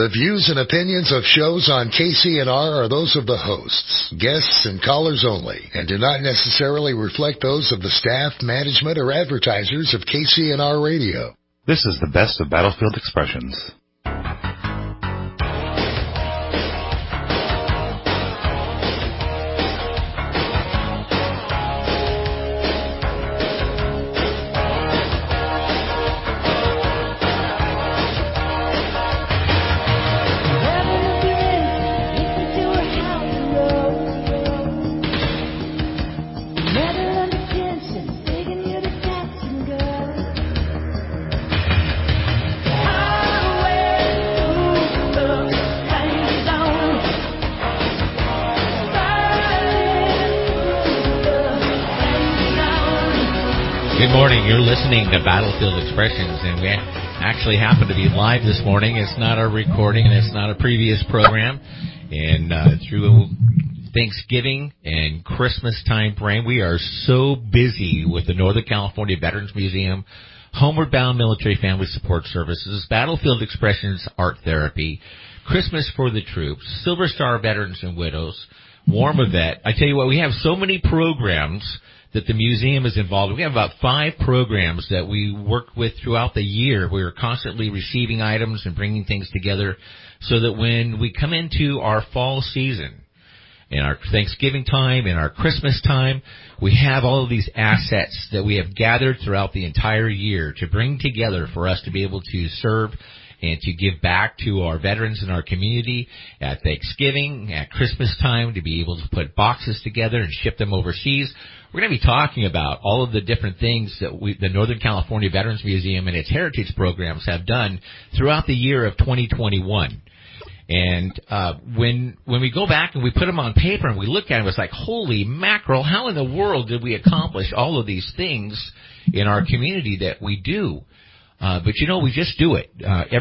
The views and opinions of shows on KCNR are those of the hosts, guests, and callers only, and do not necessarily reflect those of the staff, management, or advertisers of KCNR Radio. This is the best of Battlefield Expressions. Good morning. You're listening to Battlefield Expressions, and we actually happen to be live this morning. It's not a recording, and it's not a previous program. And through Thanksgiving and Christmas time frame, we are so busy with the Northern California Veterans Museum, Homeward Bound Military Family Support Services, Battlefield Expressions Art Therapy, Christmas for the Troops, Silver Star Veterans and Widows, Warm a Vet. I tell you what, we have so many programs that the museum is involved in. We have about 5 programs that we work with throughout the year. We are constantly receiving items and bringing things together so that when we come into our fall season, in our Thanksgiving time, in our Christmas time, we have all of these assets that we have gathered throughout the entire year to bring together for us to be able to serve and to give back to our veterans in our community at Thanksgiving, at Christmas time, to be able to put boxes together and ship them overseas. We're going to be talking about all of the different things that the Northern California Veterans Museum and its heritage programs have done throughout the year of 2021. And when we go back and we put them on paper and we look at them, it's like, holy mackerel, how in the world did we accomplish all of these things in our community that we do? But you know, we just do it.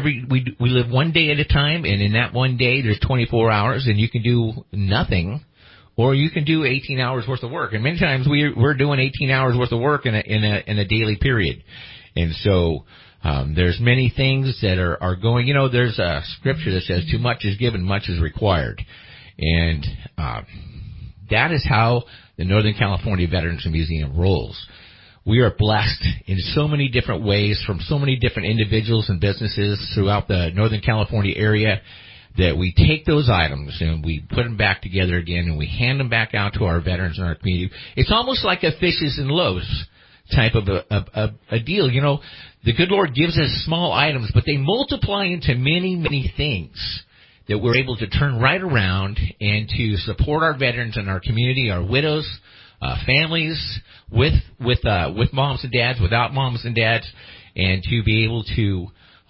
We live one day at a time, and in that one day, there's 24 hours, and you can do nothing, or you can do 18 hours worth of work. And many times we're doing 18 hours worth of work in a daily period. And so there's many things that are going. You know, there's a scripture that says, "Too much is given, much is required," and that is how the Northern California Veterans Museum rolls. We are blessed in so many different ways from so many different individuals and businesses throughout the Northern California area that we take those items and we put them back together again and we hand them back out to our veterans in our community. It's almost like a fishes and loaves type of a deal. You know, the good Lord gives us small items, but they multiply into many, many things that we're able to turn right around and to support our veterans in our community, our widows, families with moms and dads, without moms and dads, and to be able to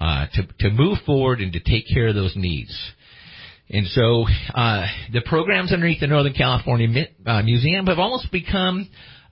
move forward and to take care of those needs. And so the programs underneath the Northern California Museum have almost become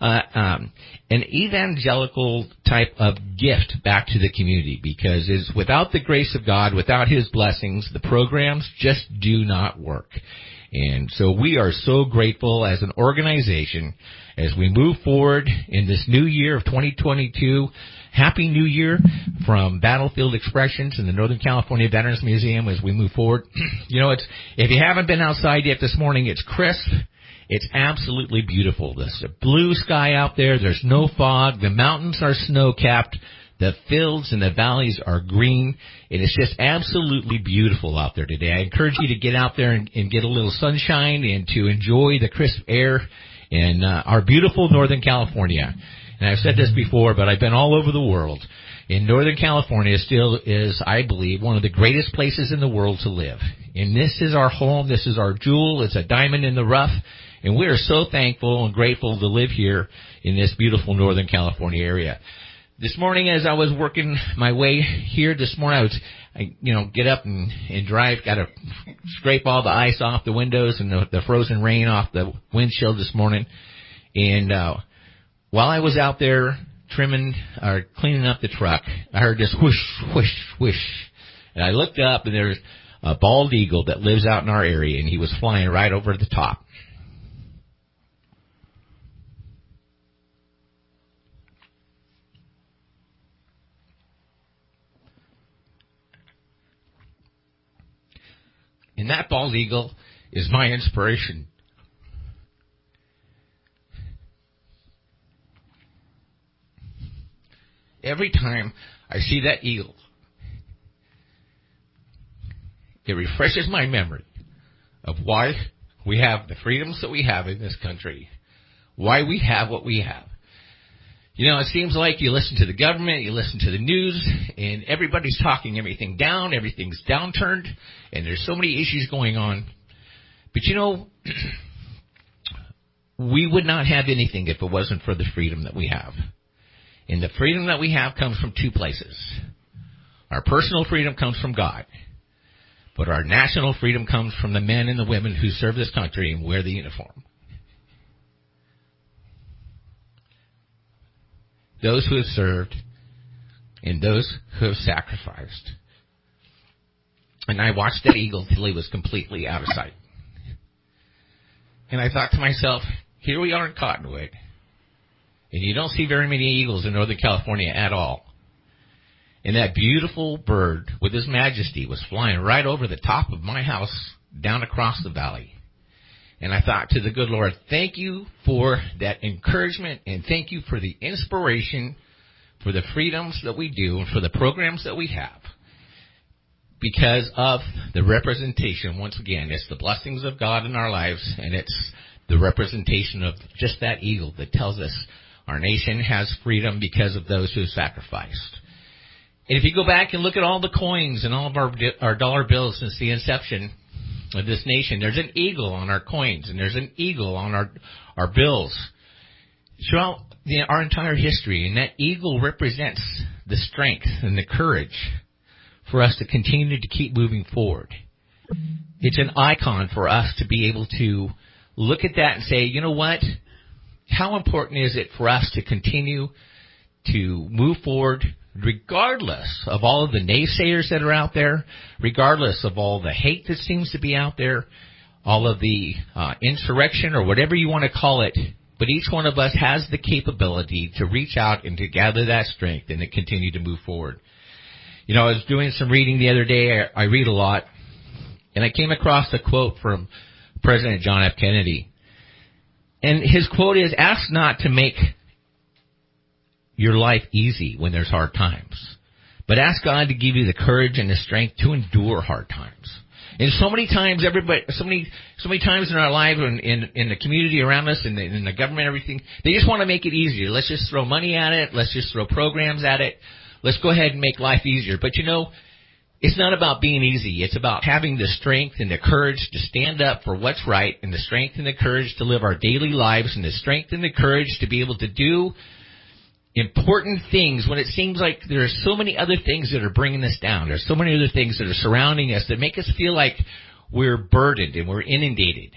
an evangelical type of gift back to the community, because without the grace of God, without His blessings, the programs just do not work. And so we are so grateful as an organization as we move forward in this new year of 2022. Happy New Year from Battlefield Expressions and the Northern California Veterans Museum as we move forward. You know, if you haven't been outside yet this morning, it's crisp. It's absolutely beautiful. There's a blue sky out there. There's no fog. The mountains are snow-capped. The fields and the valleys are green. It is just absolutely beautiful out there today. I encourage you to get out there and get a little sunshine and to enjoy the crisp air in our beautiful Northern California. And I've said this before, but I've been all over the world. And Northern California still is, I believe, one of the greatest places in the world to live. And this is our home. This is our jewel. It's a diamond in the rough. And we are so thankful and grateful to live here in this beautiful Northern California area. This morning, as I was working my way here this morning, I get up and drive, got to scrape all the ice off the windows and the frozen rain off the windshield this morning. And while I was out there cleaning up the truck, I heard this whoosh, whoosh, whoosh. And I looked up, and there's a bald eagle that lives out in our area, and he was flying right over the top. And that bald eagle is my inspiration. Every time I see that eagle, it refreshes my memory of why we have the freedoms that we have in this country, why we have what we have. You know, it seems like you listen to the government, you listen to the news, and everybody's talking everything down, everything's downturned, and there's so many issues going on. But you know, we would not have anything if it wasn't for the freedom that we have. And the freedom that we have comes from two places. Our personal freedom comes from God. But our national freedom comes from the men and the women who serve this country and wear the uniform. Those who have served and those who have sacrificed. And I watched that eagle till he was completely out of sight. And I thought to myself, here we are in Cottonwood, and you don't see very many eagles in Northern California at all. And that beautiful bird with his majesty was flying right over the top of my house down across the valley. And I thought to the good Lord, thank you for that encouragement and thank you for the inspiration, for the freedoms that we do and for the programs that we have. Because of the representation, once again, it's the blessings of God in our lives, and it's the representation of just that eagle that tells us our nation has freedom because of those who have sacrificed. And if you go back and look at all the coins and all of our dollar bills since the inception of this nation, there's an eagle on our coins, and there's an eagle on our bills throughout our entire history. And that eagle represents the strength and the courage for us to continue to keep moving forward. It's an icon for us to be able to look at that and say, you know what? How important is it for us to continue to move forward regardless of all of the naysayers that are out there, regardless of all the hate that seems to be out there, all of the insurrection or whatever you want to call it, but each one of us has the capability to reach out and to gather that strength and to continue to move forward. You know, I was doing some reading the other day. I read a lot, and I came across a quote from President John F. Kennedy. And his quote is, ask not to make your life easy when there's hard times, but ask God to give you the courage and the strength to endure hard times. And so many times, so many times in our lives, in the community around us, in the government, everything, they just want to make it easier. Let's just throw money at it. Let's just throw programs at it. Let's go ahead and make life easier. But you know, it's not about being easy. It's about having the strength and the courage to stand up for what's right, and the strength and the courage to live our daily lives, and the strength and the courage to be able to do important things when it seems like there are so many other things that are bringing us down. There's so many other things that are surrounding us that make us feel like we're burdened and we're inundated.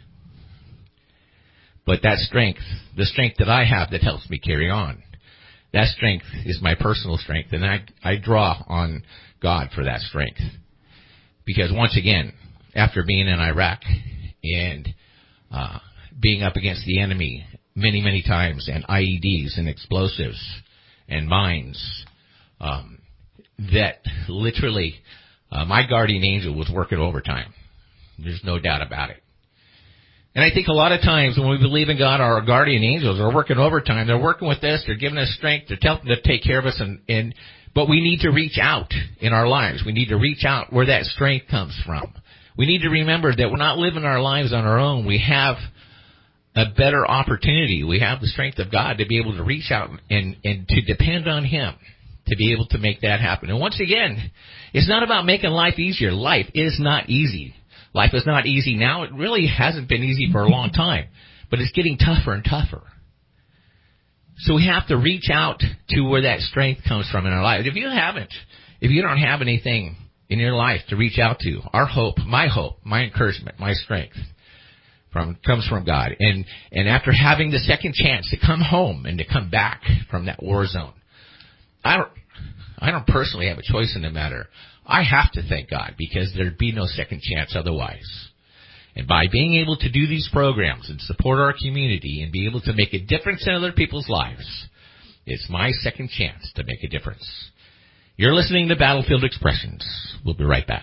But that strength, the strength that I have that helps me carry on, that strength is my personal strength, and I draw on God for that strength. Because once again, after being in Iraq and being up against the enemy many, many times, and IEDs and explosives and mines, that literally my guardian angel was working overtime. There's no doubt about it. And I think a lot of times when we believe in God, our guardian angels are working overtime. They're working with us. They're giving us strength. They're helping to take care of us. But we need to reach out in our lives. We need to reach out where that strength comes from. We need to remember that we're not living our lives on our own. We have a better opportunity. We have the strength of God to be able to reach out and to depend on Him to be able to make that happen. And once again, it's not about making life easier. Life is not easy. Life is not easy now. It really hasn't been easy for a long time, but it's getting tougher and tougher. So we have to reach out to where that strength comes from in our life. If you don't have anything in your life to reach out to, hope, my encouragement, my strength comes from God. And after having the second chance to come home and to come back from that war zone, I don't personally have a choice in the matter. I have to thank God, because there'd be no second chance otherwise. And by being able to do these programs and support our community and be able to make a difference in other people's lives, it's my second chance to make a difference. You're listening to Battlefield Expressions. We'll be right back.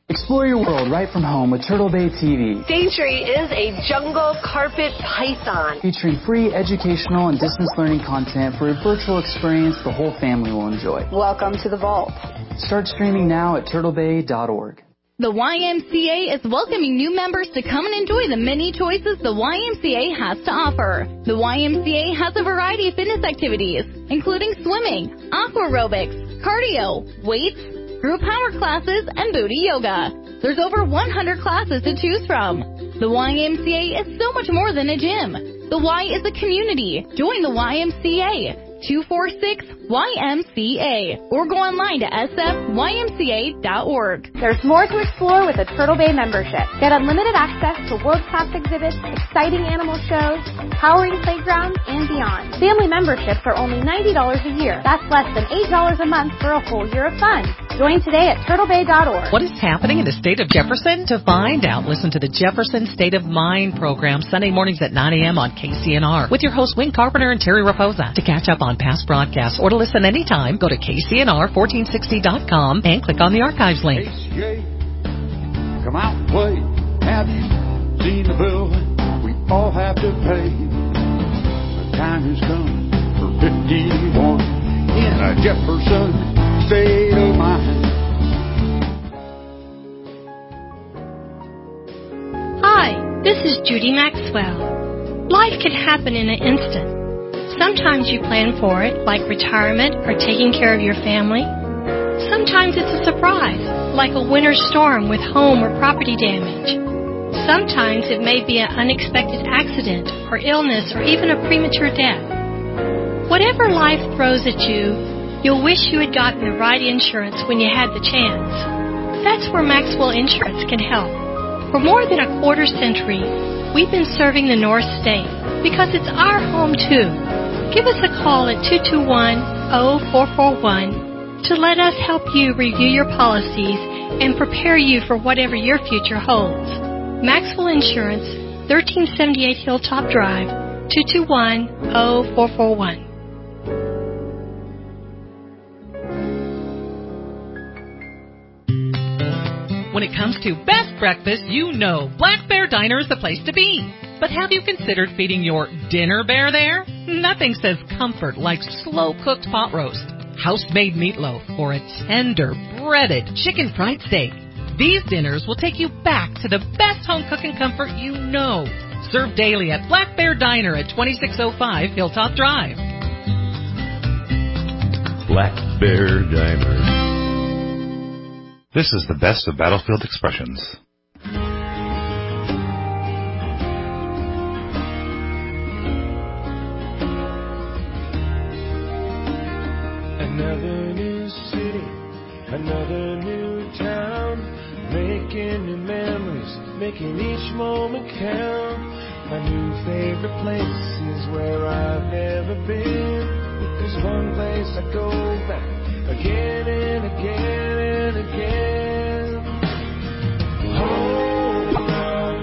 Explore your world right from home with Turtle Bay TV. Daintree is a jungle carpet python. Featuring free educational and distance learning content for a virtual experience the whole family will enjoy. Welcome to the vault. Start streaming now at turtlebay.org. The YMCA is welcoming new members to come and enjoy the many choices the YMCA has to offer. The YMCA has a variety of fitness activities, including swimming, aqua aerobics, cardio, weights, group power classes, and booty yoga. There's over 100 classes to choose from. The YMCA is so much more than a gym. The Y is a community. Join the YMCA. 246-YMCA or go online to sfymca.org. There's more to explore with a Turtle Bay membership. Get unlimited access to world-class exhibits, exciting animal shows, powering playgrounds, and beyond. Family memberships are only $90 a year. That's less than $8 a month for a whole year of fun. Join today at turtlebay.org. What is happening in the state of Jefferson? To find out, listen to the Jefferson State of Mind program Sunday mornings at 9 a.m. on KCNR with your hosts Wayne Carpenter and Terry Raposa. To catch up on past broadcasts or to listen anytime, go to KCNR1460.com and click on the archives link. KCA, come out and play. Have you seen the bill we all have to pay? The time has come for 51 in a Jefferson state of mind. Hi, this is Judy Maxwell. Life can happen in an instant. Sometimes you plan for it, like retirement or taking care of your family. Sometimes it's a surprise, like a winter storm with home or property damage. Sometimes it may be an unexpected accident or illness or even a premature death. Whatever life throws at you, you'll wish you had gotten the right insurance when you had the chance. That's where Maxwell Insurance can help. For more than a quarter century, we've been serving the North State because it's our home too. Give us a call at 221-0441 to let us help you review your policies and prepare you for whatever your future holds. Maxwell Insurance, 1378 Hilltop Drive, 221-0441. When it comes to best breakfast, you know Black Bear Diner is the place to be. But have you considered feeding your dinner bear there? Nothing says comfort like slow-cooked pot roast, house-made meatloaf, or a tender, breaded chicken fried steak. These dinners will take you back to the best home cooking comfort you know. Served daily at Black Bear Diner at 2605 Hilltop Drive. Black Bear Diner. This is the best of Battlefield Expressions. Another new city, another new town, making new memories, making each moment count. My new favorite place is where I've never been. There's one place I go back again and again and again. Hold on,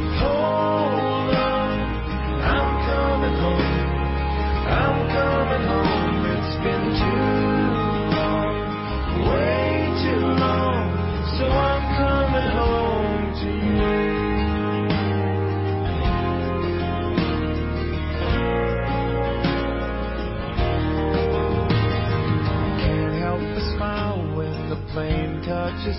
I'm coming home, I'm coming home. It's been too long, way too long, so I'm coming home to you. Can't help but smile when the plane touches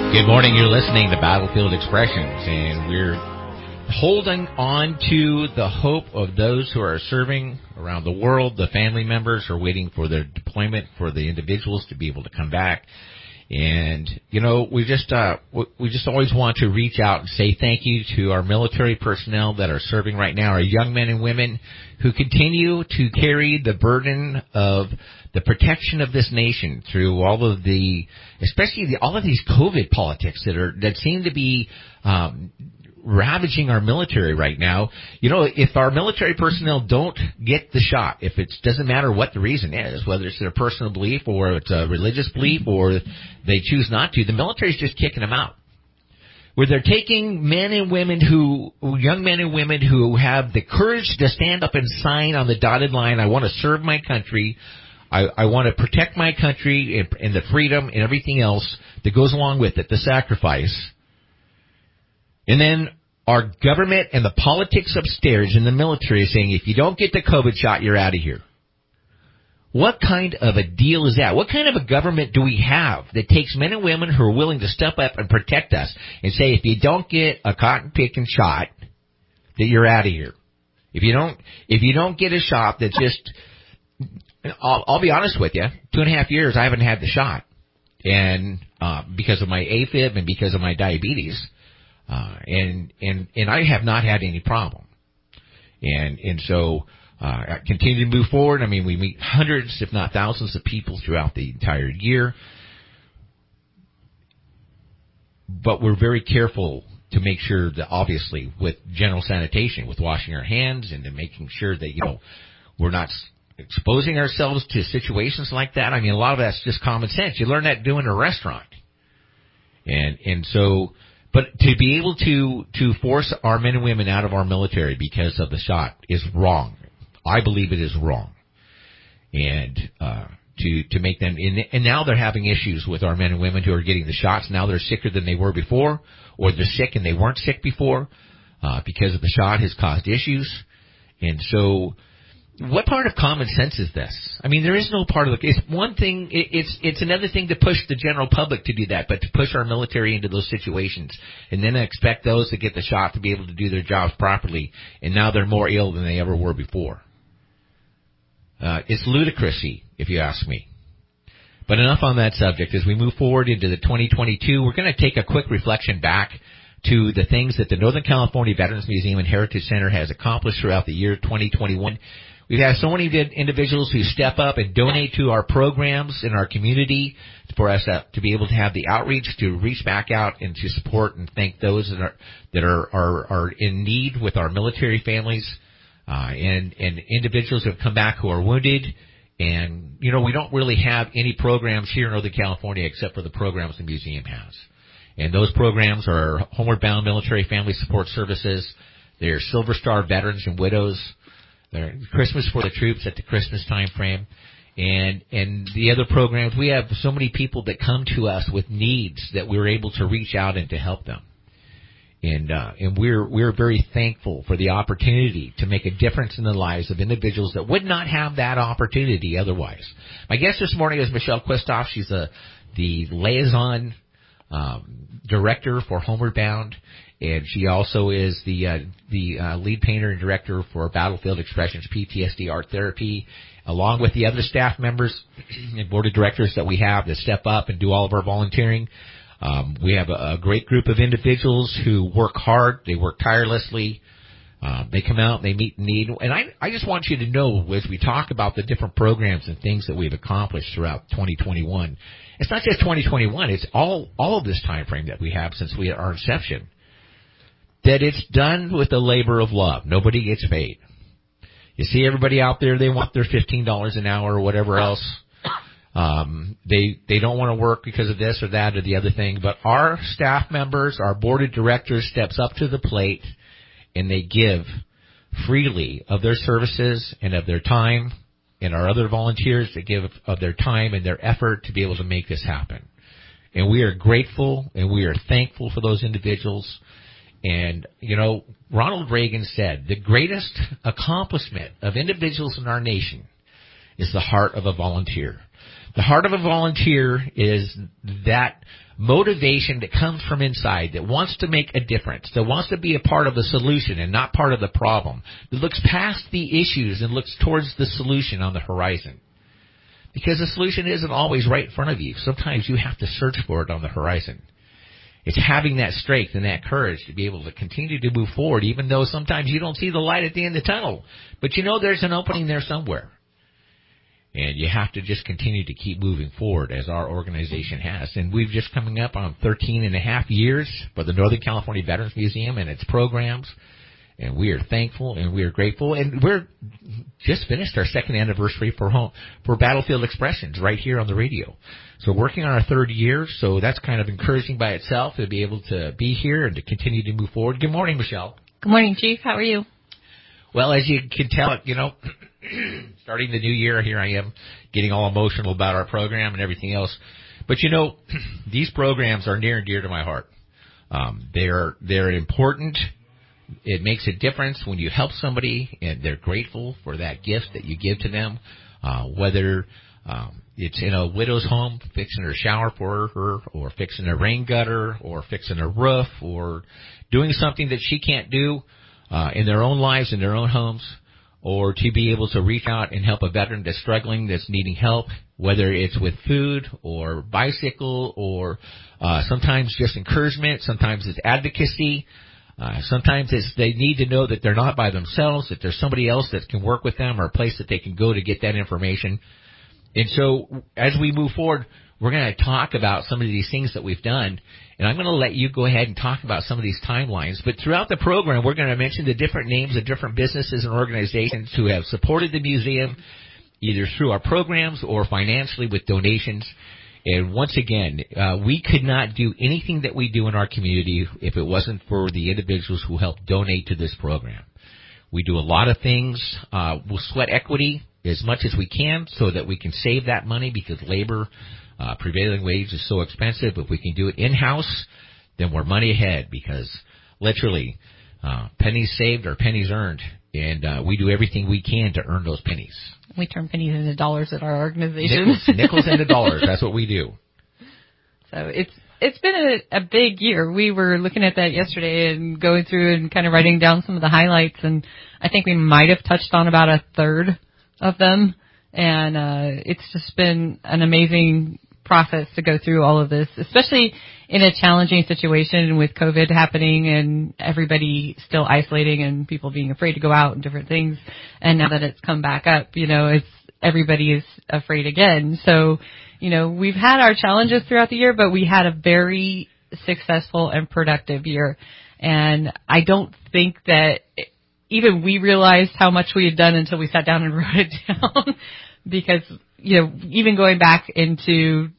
Good morning. You're listening to Battlefield Expressions, and we're holding on to the hope of those who are serving around the world. The family members are waiting for their deployment, for the individuals to be able to come back. And, you know, we just always want to reach out and say thank you to our military personnel that are serving right now, our young men and women who continue to carry the burden of the protection of this nation through all of the, especially all of these COVID politics that seem to be, ravaging our military right now. You know, if our military personnel don't get the shot, if it doesn't matter what the reason is, whether it's their personal belief or it's a religious belief or they choose not to, the military's just kicking them out. Where they're taking young men and women who have the courage to stand up and sign on the dotted line, I want to serve my country, I want to protect my country and the freedom and everything else that goes along with it, the sacrifice. And then our government and the politics upstairs in the military is saying, if you don't get the COVID shot, you're out of here. What kind of a deal is that? What kind of a government do we have that takes men and women who are willing to step up and protect us and say, if you don't get a cotton picking shot, that you're out of here? If you don't get a shot that just, I'll be honest with you, 2.5 years I haven't had the shot. And, because of my AFib and because of my diabetes. And I have not had any problem. And so, I continue to move forward. I mean, we meet hundreds, if not thousands of people throughout the entire year. But we're very careful to make sure that, obviously, with general sanitation, with washing our hands and to making sure that, you know, we're not exposing ourselves to situations like that. I mean, a lot of that's just common sense. You learn that doing a restaurant. And so, but to be able to force our men and women out of our military because of the shot is wrong. I believe it is wrong. And to make them, and now they're having issues with our men and women who are getting the shots. Now they're sicker than they were before, or they're sick and they weren't sick before, because of the shot has caused issues. And so, what part of common sense is this? I mean, there is no part of it's one thing, it's another thing to push the general public to do that, but to push our military into those situations and then expect those to get the shot to be able to do their jobs properly, and now they're more ill than they ever were before. It's ludicrousy, if you ask me. But enough on that subject. As we move forward into the 2022, we're going to take a quick reflection back to the things that the Northern California Veterans Museum and Heritage Center has accomplished throughout the year 2021. We've had so many individuals who step up and donate to our programs in our community for us to be able to have the outreach to reach back out and to support and thank those that are in need with our military families, and individuals who have come back who are wounded. And, you know, we don't really have any programs here in Northern California except for the programs the museum has. And those programs are Homeward Bound Military Family Support Services. They're Silver Star Veterans and Widows. They're Christmas for the Troops at the Christmas time frame. And the other programs, we have so many people that come to us with needs that we're able to reach out and to help them. And we're very thankful for the opportunity to make a difference in the lives of individuals that would not have that opportunity otherwise. My guest this morning is Michelle Quistoff. She's the liaison director for Homeward Bound, and she also is the lead painter and director for Battlefield Expressions PTSD Art Therapy, along with the other staff members and board of directors that we have that step up and do all of our volunteering. We have a great group of individuals who work hard. They work tirelessly. They come out and they meet the need. And I just want you to know, as we talk about the different programs and things that we've accomplished throughout 2021, it's not just 2021. It's all of this time frame that we have since our inception. That it's done with the labor of love. Nobody gets paid. You see everybody out there, they want their $15 an hour or whatever else. They don't want to work because of this or that or the other thing. But our staff members, our board of directors steps up to the plate and they give freely of their services and of their time, and our other volunteers that give of their time and their effort to be able to make this happen. And we are grateful and we are thankful for those individuals. And, you know, Ronald Reagan said the greatest accomplishment of individuals in our nation is the heart of a volunteer. The heart of a volunteer is that motivation that comes from inside, that wants to make a difference, that wants to be a part of the solution and not part of the problem, that looks past the issues and looks towards the solution on the horizon. Because the solution isn't always right in front of you. Sometimes you have to search for it on the horizon. It's having that strength and that courage to be able to continue to move forward, even though sometimes you don't see the light at the end of the tunnel. But you know there's an opening there somewhere. And you have to just continue to keep moving forward as our organization has. And we've just coming up on 13 and a half years for the Northern California Veterans Museum and its programs. And we are thankful and we are grateful. And we're just finished our second anniversary for Battlefield Expressions right here on the radio. So working on our third year, so that's kind of encouraging by itself to be able to be here and to continue to move forward. Good morning, Michelle. Good morning, Chief. How are you? Well, as you can tell, starting the new year, here I am getting all emotional about our program and everything else. But, these programs are near and dear to my heart. They're important. It makes a difference when you help somebody and they're grateful for that gift that you give to them, whether it's in a widow's home, fixing her shower for her, or fixing a rain gutter, or fixing a roof, or doing something that she can't do in their own lives, in their own homes, or to be able to reach out and help a veteran that's struggling, that's needing help, whether it's with food or bicycle or sometimes just encouragement, sometimes it's advocacy. Sometimes they need to know that they're not by themselves, that there's somebody else that can work with them or a place that they can go to get that information. And so as we move forward, we're going to talk about some of these things that we've done. And I'm going to let you go ahead and talk about some of these timelines. But throughout the program, we're going to mention the different names of different businesses and organizations who have supported the museum, either through our programs or financially with donations. And once again, we could not do anything that we do in our community if it wasn't for the individuals who help donate to this program. We do a lot of things. We'll sweat equity as much as we can so that we can save that money because labor, prevailing wage is so expensive. If we can do it in-house, then we're money ahead because literally pennies saved are pennies earned. And we do everything we can to earn those pennies. We turn pennies into dollars at our organization. Nickels into dollars. That's what we do. So it's been a big year. We were looking at that yesterday and going through and kind of writing down some of the highlights. And I think we might have touched on about a third of them. And it's just been an amazing process to go through all of this, especially in a challenging situation with COVID happening and everybody still isolating and people being afraid to go out and different things. And now that it's come back up, everybody is afraid again. So, we've had our challenges throughout the year, but we had a very successful and productive year. And I don't think that even we realized how much we had done until we sat down and wrote it down because, even going back into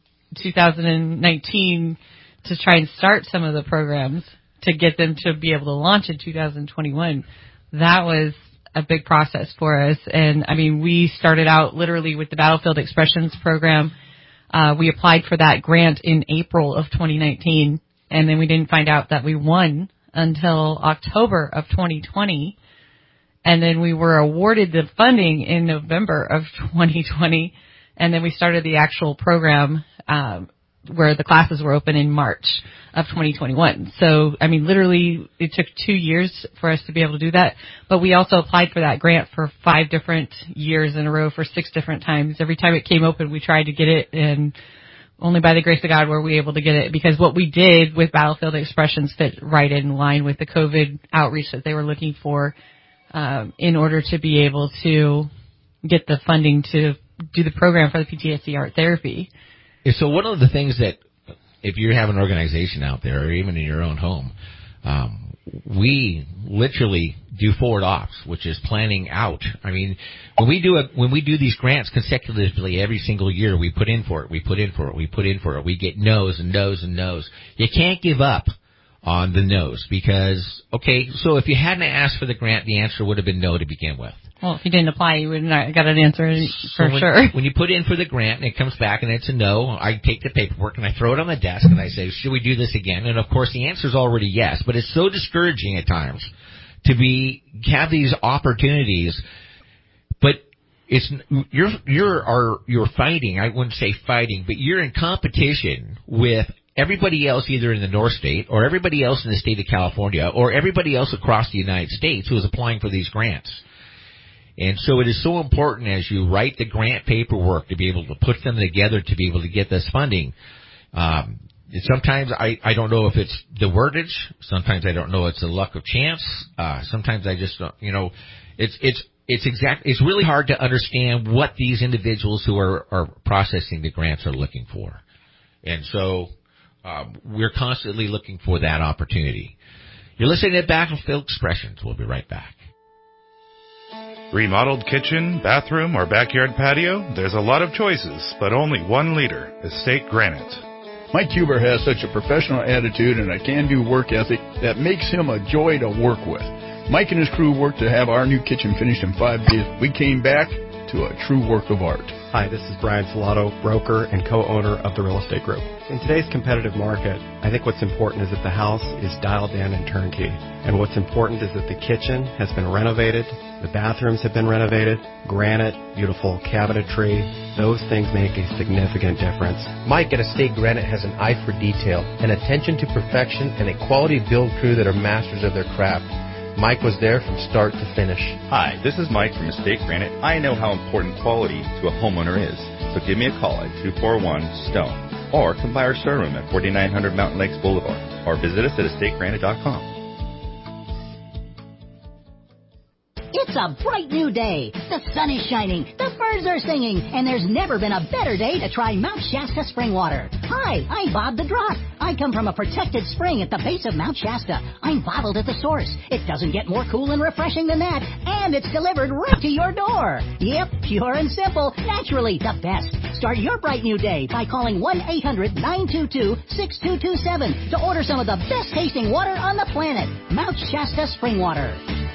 2019 to try and start some of the programs to get them to be able to launch in 2021, that was a big process for us. And we started out literally with the Battlefield Expressions program. We applied for that grant in April of 2019, and then we didn't find out that we won until October of 2020. And then we were awarded the funding in November of 2020. And then we started the actual program, where the classes were open in March of 2021. So, literally it took 2 years for us to be able to do that. But we also applied for that grant for 5 different years in a row for 6 different times. Every time it came open, we tried to get it, and only by the grace of God were we able to get it, because what we did with Battlefield Expressions fit right in line with the COVID outreach that they were looking for, in order to be able to get the funding to do the program for the PTSD art therapy. So one of the things that, if you have an organization out there or even in your own home, we literally do forward ops, which is planning out. When we do these grants consecutively every single year, we put in for it, we put in for it, we put in for it. We get no's and no's and no's. You can't give up on the no's because, so if you hadn't asked for the grant, the answer would have been no to begin with. Well, if you didn't apply, you wouldn't have got an answer for sure. When you put in for the grant and it comes back and it's a no, I take the paperwork and I throw it on the desk and I say, should we do this again? And of course the answer is already yes, but it's so discouraging at times to have these opportunities, but you're fighting, I wouldn't say fighting, but you're in competition with everybody else either in the North State or everybody else in the state of California or everybody else across the United States who is applying for these grants. And so it is so important as you write the grant paperwork to be able to put them together to be able to get this funding. Sometimes I don't know if it's the wordage. Sometimes I don't know it's the luck of chance. Sometimes I just don't, it's really hard to understand what these individuals who are processing the grants are looking for. And so we're constantly looking for that opportunity. You're listening to Battlefield Expressions. We'll be right back. Remodeled kitchen, bathroom, or backyard patio? There's a lot of choices, but only one leader, Estate Granite. Mike Huber has such a professional attitude and a can-do work ethic that makes him a joy to work with. Mike and his crew worked to have our new kitchen finished in 5 days. We came back to a true work of art. Hi, this is Brian Salato, broker and co-owner of the Real Estate Group. In today's competitive market, I think what's important is that the house is dialed in and turnkey. And what's important is that the kitchen has been renovated, the bathrooms have been renovated, granite, beautiful cabinetry. Those things make a significant difference. Mike at Estate Granite has an eye for detail, an attention to perfection, and a quality build crew that are masters of their craft. Mike was there from start to finish. Hi, this is Mike from Estate Granite. I know how important quality to a homeowner is. So give me a call at 241-STONE or come by our showroom at 4900 Mountain Lakes Boulevard or visit us at estategranite.com. It's a bright new day. The sun is shining, the birds are singing, and there's never been a better day to try Mount Shasta spring water. Hi, I'm Bob the Drop. I come from a protected spring at the base of Mount Shasta. I'm bottled at the source. It doesn't get more cool and refreshing than that, and it's delivered right to your door. Yep, pure and simple, naturally the best. Start your bright new day by calling 1-800-922-6227 to order some of the best tasting water on the planet. Mount Shasta spring water.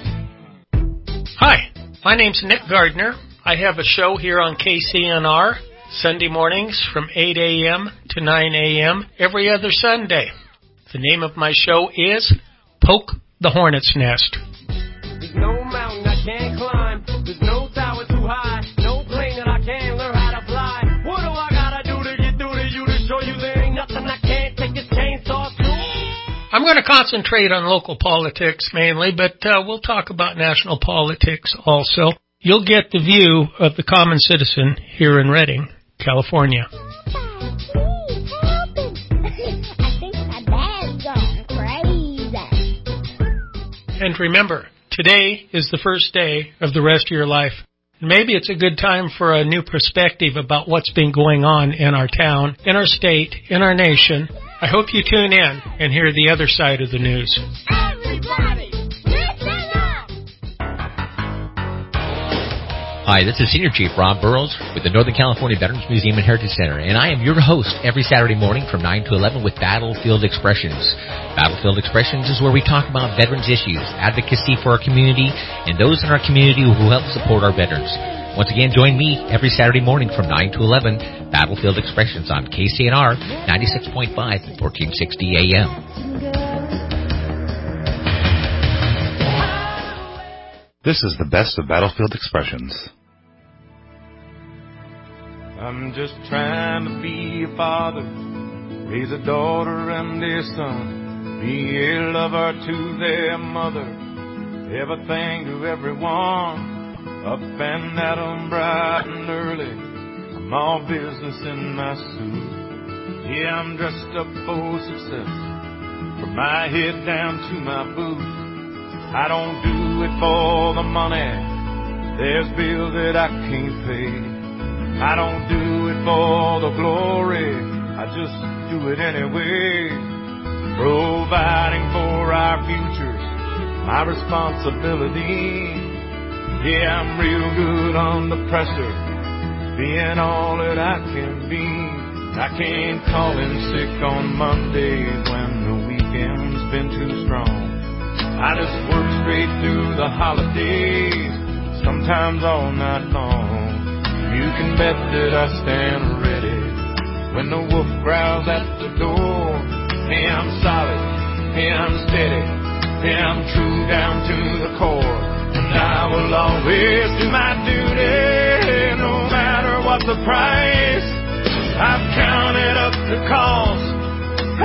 Hi, my name's Nick Gardner. I have a show here on KCNR, Sunday mornings from 8 a.m. to 9 a.m. every other Sunday. The name of my show is Poke the Hornet's Nest. There's no mountain I can't climb. There's no tower too high. No plane that I can't learn how to fly. What do I gotta do to get through to you to show you there ain't nothing I can't take this chainsaw to? I'm going to concentrate on local politics mainly, but we'll talk about national politics also. You'll get the view of the common citizen here in Redding, California. And remember, today is the first day of the rest of your life. Maybe it's a good time for a new perspective about what's been going on in our town, in our state, in our nation. I hope you tune in and hear the other side of the news. Everybody, listen up! Hi, this is Senior Chief Rob Burrows with the Northern California Veterans Museum and Heritage Center, and I am your host every Saturday morning from 9 to 11 with Battlefield Expressions. Battlefield Expressions is where we talk about veterans issues, advocacy for our community, and those in our community who help support our veterans. Once again, join me every Saturday morning from 9 to 11, Battlefield Expressions on KCNR 96.5 and 1460 AM. This is the best of Battlefield Expressions. I'm just trying to be a father, raise a daughter and a son, be a lover to their mother, everything to everyone. Up and at 'em bright and early, I'm all business in my suit. Yeah, I'm dressed up for success, from my head down to my boots. I don't do it for the money, there's bills that I can't pay. I don't do it for the glory, I just do it anyway. Providing for our future, my responsibility. Yeah, I'm real good under pressure, being all that I can be. I can't call in sick on Mondays when the weekend's been too strong. I just work straight through the holidays, sometimes all night long. You can bet that I stand ready when the wolf growls at the door. Hey, I'm solid, hey, I'm steady, hey, I'm true down to the core. And I will always do my duty, no matter what the price. I've counted up the cost,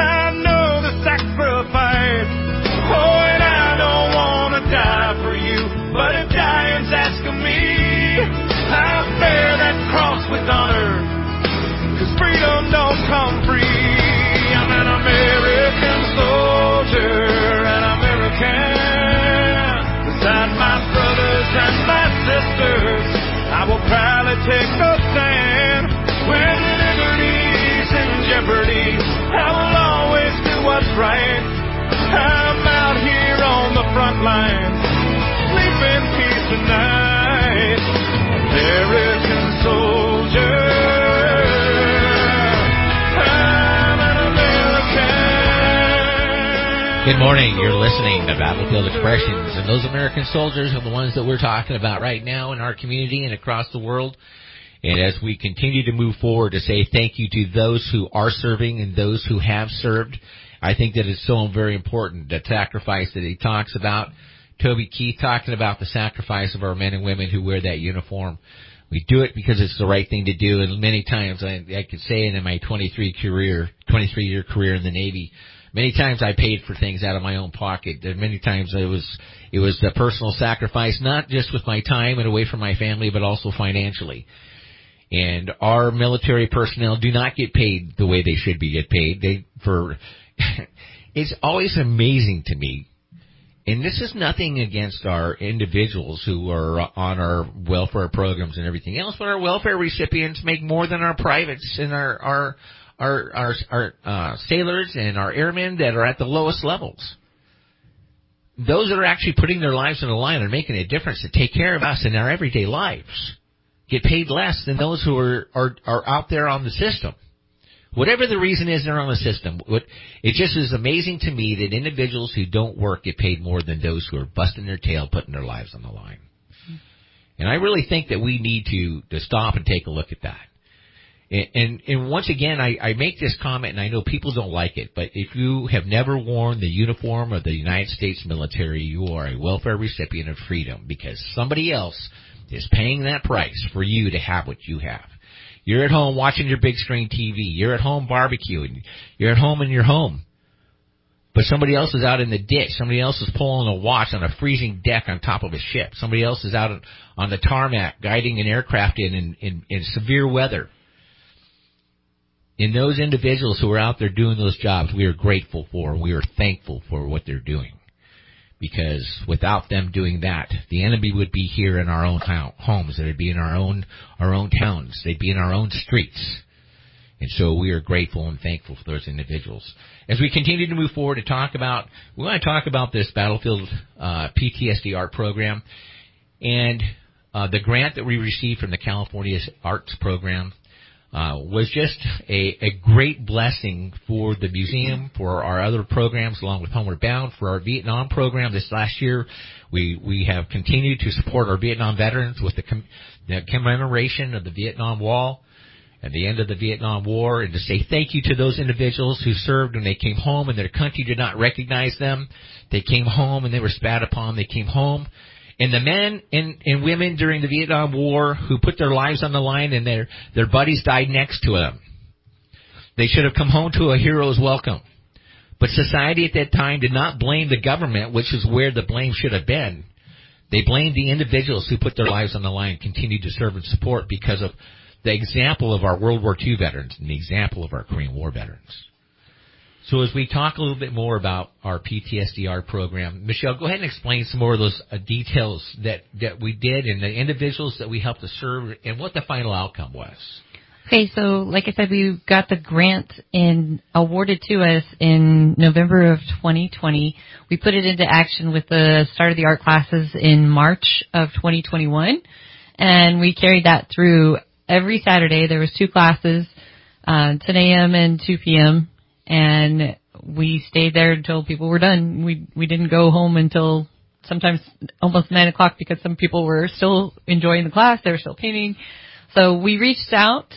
take a stand. When liberty's in jeopardy, I will always do what's right. I'm out here on the front lines, sleep in peace tonight. American soldier, I'm an American. Good morning. You're listening to Battlefield Expressions, and those American soldiers are the ones that we're talking about right now in our community and across the world. And as we continue to move forward, to say thank you to those who are serving and those who have served, I think that is so very important. That sacrifice that he talks about, Toby Keith talking about the sacrifice of our men and women who wear that uniform. We do it because it's the right thing to do, and many times I could say it in my 23-year career in the Navy. Many times I paid for things out of my own pocket. And many times it was a personal sacrifice, not just with my time and away from my family, but also financially. And our military personnel do not get paid the way they should be get paid. It's always amazing to me. And this is nothing against our individuals who are on our welfare programs and everything else, but our welfare recipients make more than our privates and our sailors and our airmen that are at the lowest levels. Those that are actually putting their lives on the line and making a difference to take care of us in our everyday lives get paid less than those who are out there on the system. Whatever the reason is they're on the system, it just is amazing to me that individuals who don't work get paid more than those who are busting their tail, putting their lives on the line. And I really think that we need to stop and take a look at that. And once again, I make this comment, and I know people don't like it, but if you have never worn the uniform of the United States military, you are a welfare recipient of freedom, because somebody else is paying that price for you to have what you have. You're at home watching your big screen TV. You're at home barbecuing. You're at home in your home. But somebody else is out in the ditch. Somebody else is pulling a watch on a freezing deck on top of a ship. Somebody else is out on the tarmac guiding an aircraft in severe weather. And those individuals who are out there doing those jobs, we are grateful for. We are thankful for what they're doing. Because without them doing that, the enemy would be here in our own homes. They'd be in our own towns. They'd be in our own streets. And so we are grateful and thankful for those individuals. As we continue to move forward we want to talk about this Battlefield PTSD art program and the grant that we received from the California Arts Program. Was just a great blessing for the museum, for our other programs, along with Homeward Bound, for our Vietnam program. This last year, we have continued to support our Vietnam veterans with the commemoration of the Vietnam Wall and the end of the Vietnam War, and to say thank you to those individuals who served when they came home and their country did not recognize them. They came home and they were spat upon. They came home. And the men and women during the Vietnam War who put their lives on the line and their buddies died next to them. They should have come home to a hero's welcome. But society at that time did not blame the government, which is where the blame should have been. They blamed the individuals who put their lives on the line and continued to serve and support because of the example of our World War II veterans and the example of our Korean War veterans. So as we talk a little bit more about our PTSD art program, Michelle, go ahead and explain some more of those details that we did and the individuals that we helped to serve and what the final outcome was. Okay, so like I said, we got the grant awarded to us in November of 2020. We put it into action with the start of the art classes in March of 2021, and we carried that through every Saturday. There was 2 classes, 10 a.m. and 2 p.m., and we stayed there until people were done. We didn't go home until sometimes almost 9 o'clock because some people were still enjoying the class. They were still painting. So we reached out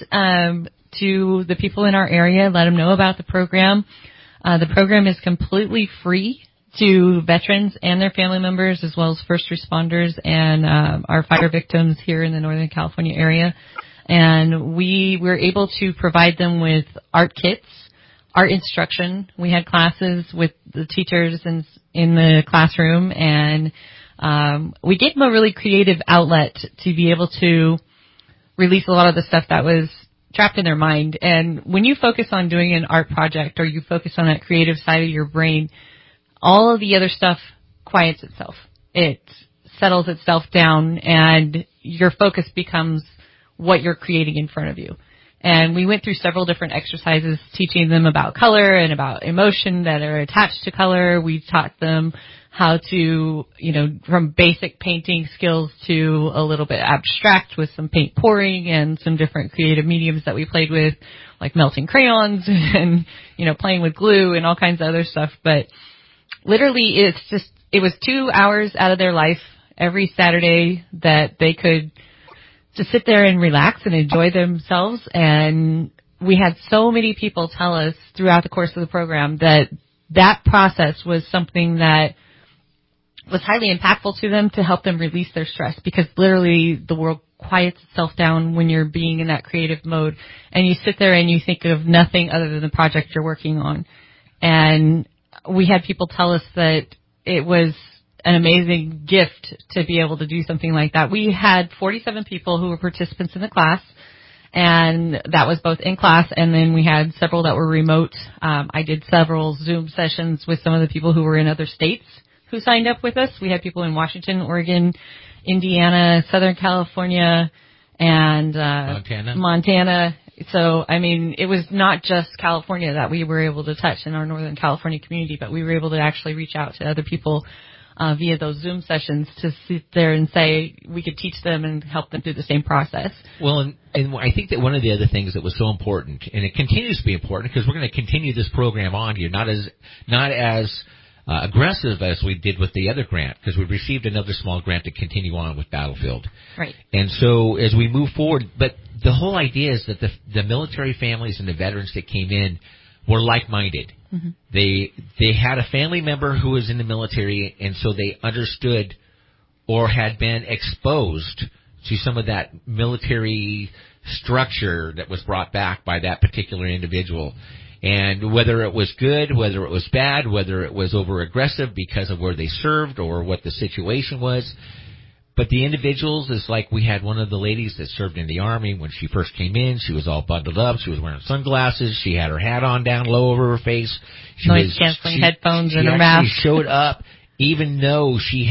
to the people in our area, let them know about the program. The program is completely free to veterans and their family members, as well as first responders and our fire victims here in the Northern California area. And we were able to provide them with art kits, art instruction. We had classes with the teachers in the classroom, and we gave them a really creative outlet to be able to release a lot of the stuff that was trapped in their mind. And when you focus on doing an art project or you focus on that creative side of your brain, all of the other stuff quiets itself. It settles itself down, and your focus becomes what you're creating in front of you. And we went through several different exercises teaching them about color and about emotion that are attached to color. We taught them how to, from basic painting skills to a little bit abstract with some paint pouring and some different creative mediums that we played with, like melting crayons and, playing with glue and all kinds of other stuff. But literally it was 2 hours out of their life every Saturday that they could just sit there and relax and enjoy themselves. And we had so many people tell us throughout the course of the program that process was something that was highly impactful to them to help them release their stress, because literally the world quiets itself down when you're being in that creative mode and you sit there and you think of nothing other than the project you're working on. And we had people tell us that it was an amazing gift to be able to do something like that. We had 47 people who were participants in the class, and that was both in class, and then we had several that were remote. I did several Zoom sessions with some of the people who were in other states who signed up with us. We had people in Washington, Oregon, Indiana, Southern California, and Montana. So, it was not just California that we were able to touch in our Northern California community, but we were able to actually reach out to other people via those Zoom sessions to sit there and say we could teach them and help them through the same process. Well, and I think that one of the other things that was so important, and it continues to be important because we're going to continue this program on here, not as aggressive as we did with the other grant, because we received another small grant to continue on with Battlefield. Right. And so as we move forward, but the whole idea is that the military families and the veterans that came in were like-minded. Mm-hmm. They had a family member who was in the military, and so they understood or had been exposed to some of that military structure that was brought back by that particular individual. And whether it was good, whether it was bad, whether it was over-aggressive because of where they served or what the situation was. But the individuals is like we had one of the ladies that served in the Army. When she first came in, she was all bundled up. She was wearing sunglasses. She had her hat on down low over her face. Noise-canceling headphones and her mask. She showed up even though she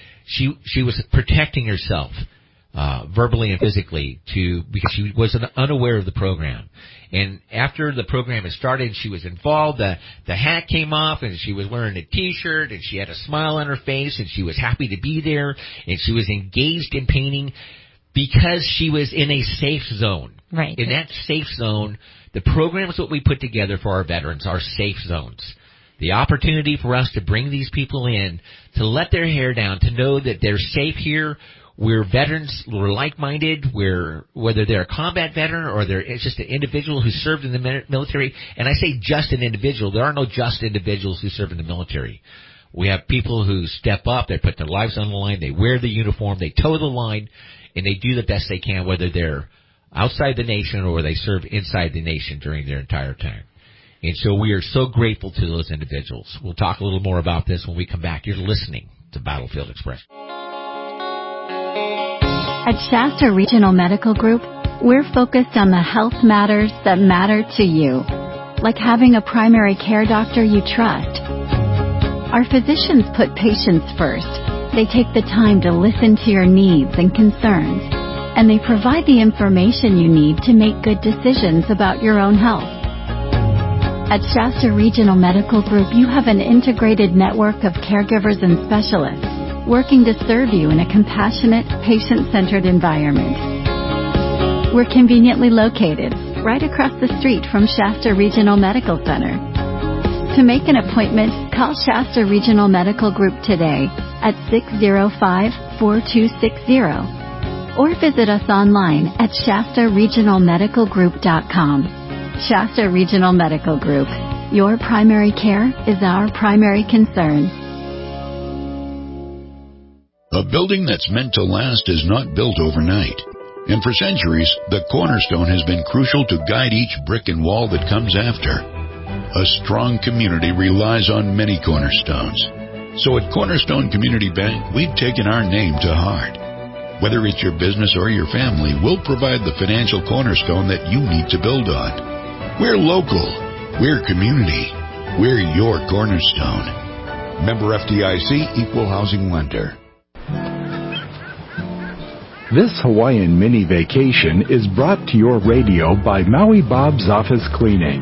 was protecting herself verbally and physically because she was unaware of the program. And after the program had started, she was involved. The hat came off, and she was wearing a T-shirt, and she had a smile on her face, and she was happy to be there, and she was engaged in painting because she was in a safe zone. Right. In that safe zone, the programs that we put together for our veterans are safe zones. The opportunity for us to bring these people in, to let their hair down, to know that they're safe here. We're veterans, we're like-minded, whether they're a combat veteran or it's just an individual who served in the military. And I say just an individual. There are no just individuals who serve in the military. We have people who step up, they put their lives on the line, they wear the uniform, they toe the line, and they do the best they can, whether they're outside the nation or they serve inside the nation during their entire time. And so we are so grateful to those individuals. We'll talk a little more about this when we come back. You're listening to Battlefield Express. At Shasta Regional Medical Group, we're focused on the health matters that matter to you, like having a primary care doctor you trust. Our physicians put patients first. They take the time to listen to your needs and concerns, and they provide the information you need to make good decisions about your own health. At Shasta Regional Medical Group, you have an integrated network of caregivers and specialists working to serve you in a compassionate, patient-centered environment. We're conveniently located right across the street from Shasta Regional Medical Center. To make an appointment, call Shasta Regional Medical Group today at 605-4260 or visit us online at shastaregionalmedicalgroup.com. Shasta Regional Medical Group. Your primary care is our primary concern. A building that's meant to last is not built overnight. And for centuries, the cornerstone has been crucial to guide each brick and wall that comes after. A strong community relies on many cornerstones. So at Cornerstone Community Bank, we've taken our name to heart. Whether it's your business or your family, we'll provide the financial cornerstone that you need to build on. We're local. We're community. We're your cornerstone. Member FDIC, Equal Housing Lender. This Hawaiian mini vacation is brought to your radio by Maui Bob's Office Cleaning.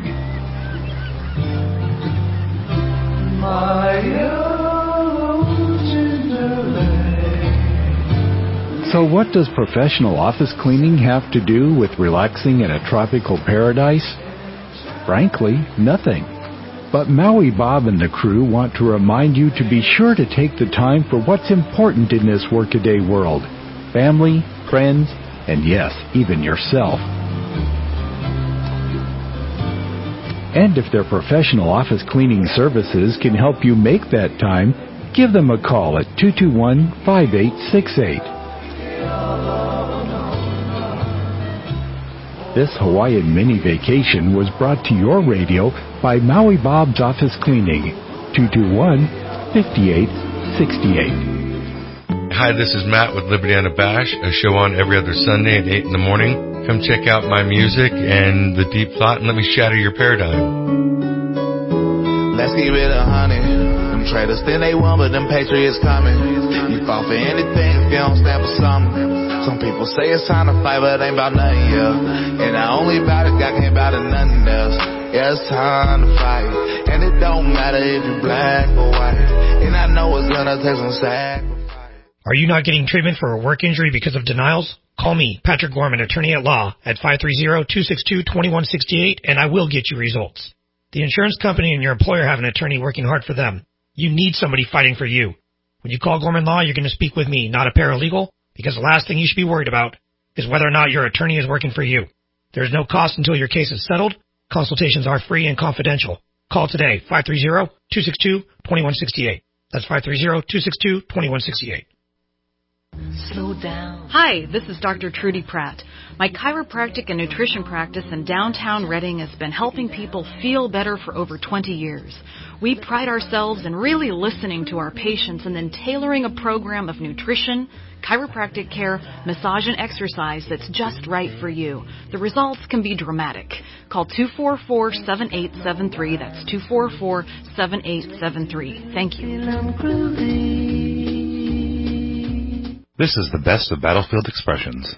So what does professional office cleaning have to do with relaxing in a tropical paradise? Frankly, nothing. But Maui Bob and the crew want to remind you to be sure to take the time for what's important in this workaday world. Family, friends, and yes, even yourself. And if their professional office cleaning services can help you make that time, give them a call at 221-5868. This Hawaiian mini vacation was brought to your radio by Maui Bob's Office Cleaning, 221-5868. Hi, this is Matt with Liberty Unabashed, a show on every other Sunday at 8 in the morning. Come check out my music and the deep thought and let me shatter your paradigm. Let's keep it 100. Them traders think they won, but them Patriots coming. You fall for anything if you don't stand for something. Some people say it's time to fight, but it ain't about nothing, yeah. And I only about it, God can't about it, nothing else. Yeah, it's time to fight. And it don't matter if you're black or white. And I know it's gonna take some sacrifice. Are you not getting treatment for a work injury because of denials? Call me, Patrick Gorman, attorney at law, at 530-262-2168, and I will get you results. The insurance company and your employer have an attorney working hard for them. You need somebody fighting for you. When you call Gorman Law, you're going to speak with me, not a paralegal, because the last thing you should be worried about is whether or not your attorney is working for you. There is no cost until your case is settled. Consultations are free and confidential. Call today, 530-262-2168. That's 530-262-2168. Slow down. Hi, this is Dr. Trudy Pratt. My chiropractic and nutrition practice in downtown Redding has been helping people feel better for over 20 years. We pride ourselves in really listening to our patients and then tailoring a program of nutrition, chiropractic care, massage, and exercise that's just right for you. The results can be dramatic. Call 244-7873. That's 244-7873. Thank you. This is the best of Battlefield Expressions.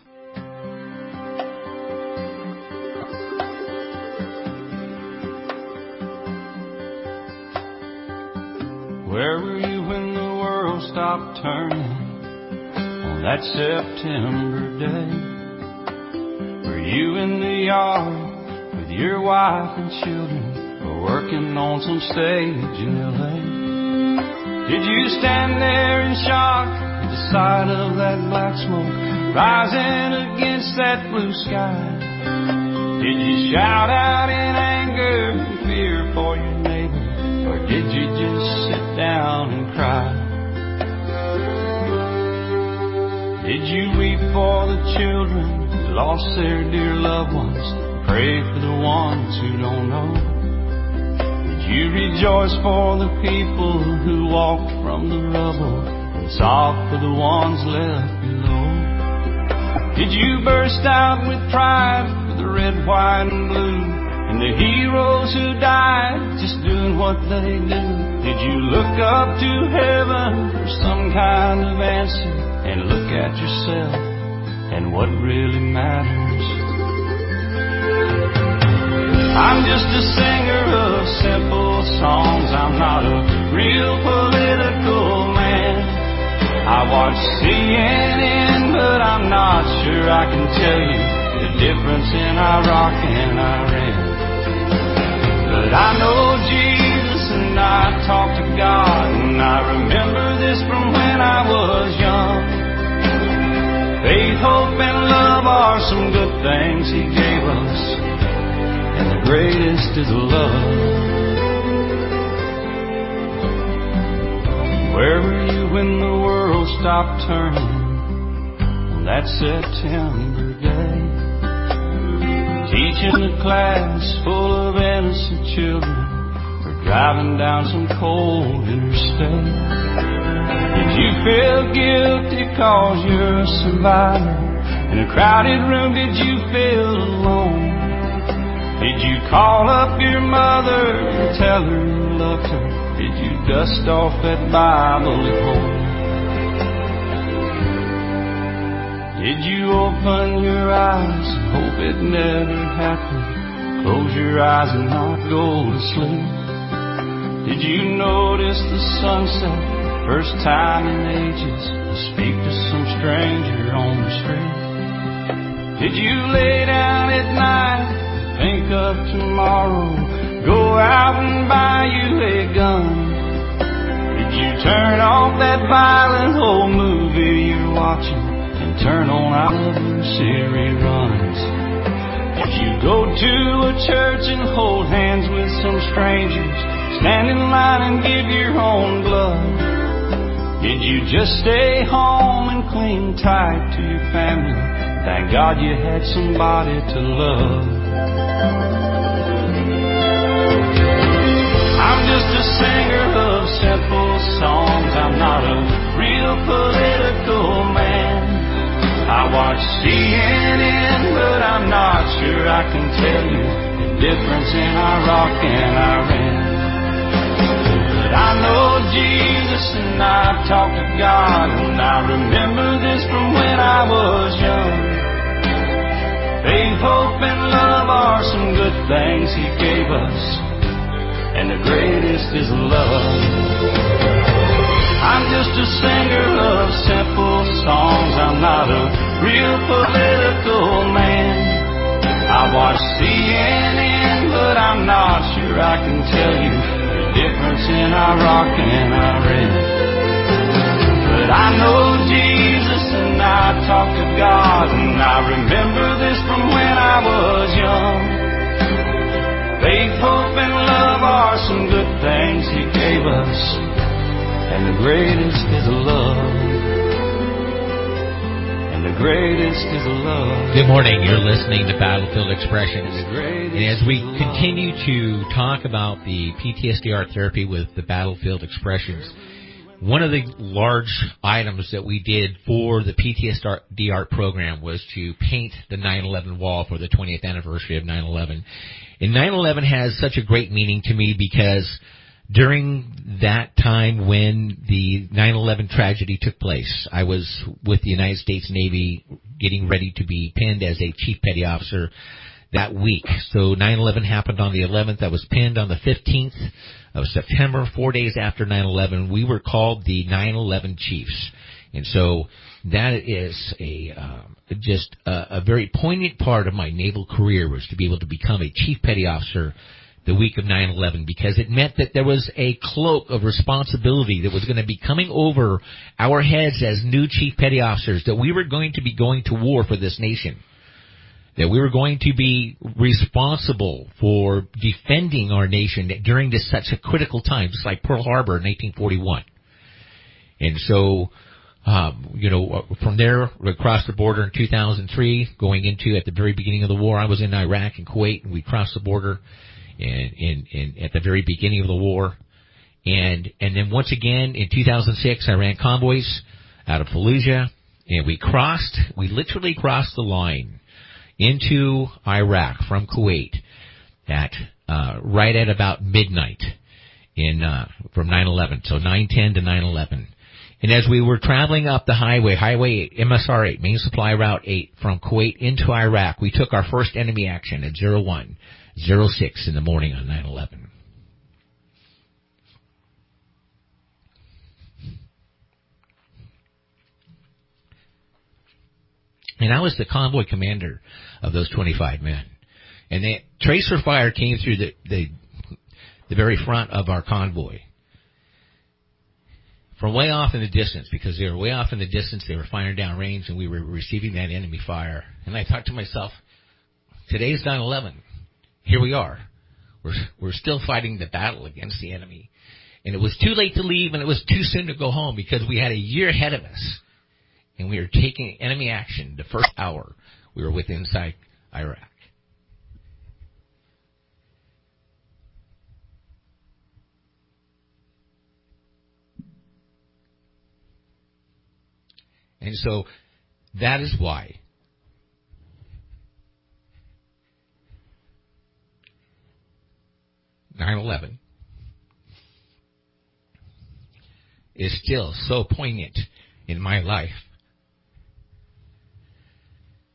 Where were you when the world stopped turning on that September day? Were you in the yard with your wife and children, or working on some stage in L.A.? Did you stand there in shock at the sight of that black smoke rising against that blue sky? Did you shout out in anger and fear for your neighbor, or did you just sit down and cry? Did you weep for the children who lost their dear loved ones, pray for the ones who don't know? Did you rejoice for the people who walked from the rubble and sob for the ones left below? Did you burst out with pride for the red, white, and blue, and the heroes who died just doing what they do? Did you look up to heaven for some kind of answer and look at yourself and what really matters? I'm just a singer of simple songs. I'm not a real political man. I watch CNN, but I'm not sure I can tell you the difference in Iraq and Iran. But I know Jesus and I talk to God, and I remember this from when I was young. Faith, hope, and love are some good things He gave us, and the greatest is love. Where were you when the world stopped turning on that September day? Teaching a class full of innocent children, or driving down some cold interstate? Did you feel guilty cause you're a survivor? In a crowded room, did you feel alone? Did you call up your mother and tell her you loved her? Did you dust off that Bible at home? Did you open your eyes and hope it never happened? Close your eyes and not go to sleep. Did you notice the sunset first time in ages? Or speak to some stranger on the street? Did you lay down at night, think of tomorrow, go out and buy you a gun? Did you turn off that violent old movie you're watching and turn on our series runs? Did you go to a church and hold hands with some strangers, stand in line and give your own blood? Did you just stay home and cling tight to your family? Thank God you had somebody to love. I'm just a singer of simple songs. I'm not a real political man. I watch CNN, but I'm not sure I can tell you the difference in Iraq and Iran. But I know Jesus and I talk to God, and I remember this from when I was young. Faith, hope, and love are some good things He gave us, and the greatest is love. I'm just a singer of simple songs. I'm not a real political man. I watch CNN, but I'm not sure I can tell you the difference in Iraq and Iran. But I know Jesus and I talk to God, and I remember this from when I was young. Faith, hope, and love are some good things He gave us, and the greatest is love. And the greatest is love. Good morning. You're listening to Battlefield Expressions. And as we continue to talk about the PTSD art therapy with the Battlefield Expressions, one of the large items that we did for the PTSD art program was to paint the 9/11 wall for the 20th anniversary of 9/11. And 9/11 has such a great meaning to me because during that time when the 9/11 tragedy took place, I was with the United States Navy getting ready to be pinned as a Chief Petty Officer that week. So 9/11 happened on the 11th. I was pinned on the 15th of September, 4 days after 9/11. We were called the 9/11 Chiefs. And so that is just a very poignant part of my naval career, was to be able to become a Chief Petty Officer the week of 9/11, because it meant that there was a cloak of responsibility that was going to be coming over our heads as new Chief Petty Officers, that we were going to be going to war for this nation, that we were going to be responsible for defending our nation during this such a critical time, just like Pearl Harbor in 1941. And so, from there, across the border in 2003, going into at the very beginning of the war, I was in Iraq and Kuwait, and we crossed the border and at the very beginning of the war. And then once again in 2006, I ran convoys out of Fallujah, and we literally crossed the line into Iraq from Kuwait at right at about midnight from 9/11, so 9/10 to 9/11. And as we were traveling up the Highway 8, MSR 8, Main Supply Route 8, from Kuwait into Iraq, we took our first enemy action at 01:06 in the morning on 9/11. And I was the convoy commander of those 25 men. And the tracer fire came through the very front of our convoy from way off in the distance, because they were way off in the distance. They were firing down range, and we were receiving that enemy fire. And I thought to myself, today's 9/11. Here we are. We're still fighting the battle against the enemy. And it was too late to leave, and it was too soon to go home, because we had a year ahead of us. And we were taking enemy action the first hour we were within inside Iraq. And so that is why "9/11 is still so poignant in my life.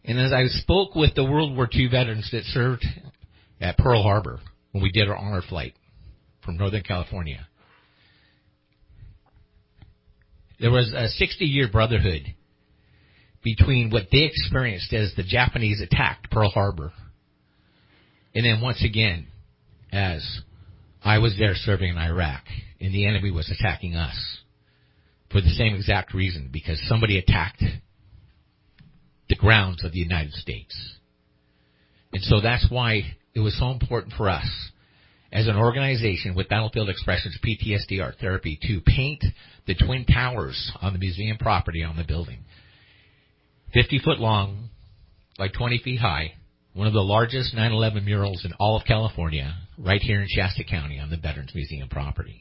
And as I spoke with the World War II veterans that served at Pearl Harbor when we did our honor flight from Northern California, there was a 60-year brotherhood between what they experienced as the Japanese attacked Pearl Harbor, and then once again, as I was there serving in Iraq, and the enemy was attacking us for the same exact reason, because somebody attacked the grounds of the United States. And so that's why it was so important for us as an organization with Battlefield Expressions PTSD Art Therapy to paint the Twin Towers on the museum property on the building. 50 foot long, like 20 feet high, one of the largest 9/11 murals in all of California, right here in Shasta County on the Veterans Museum property.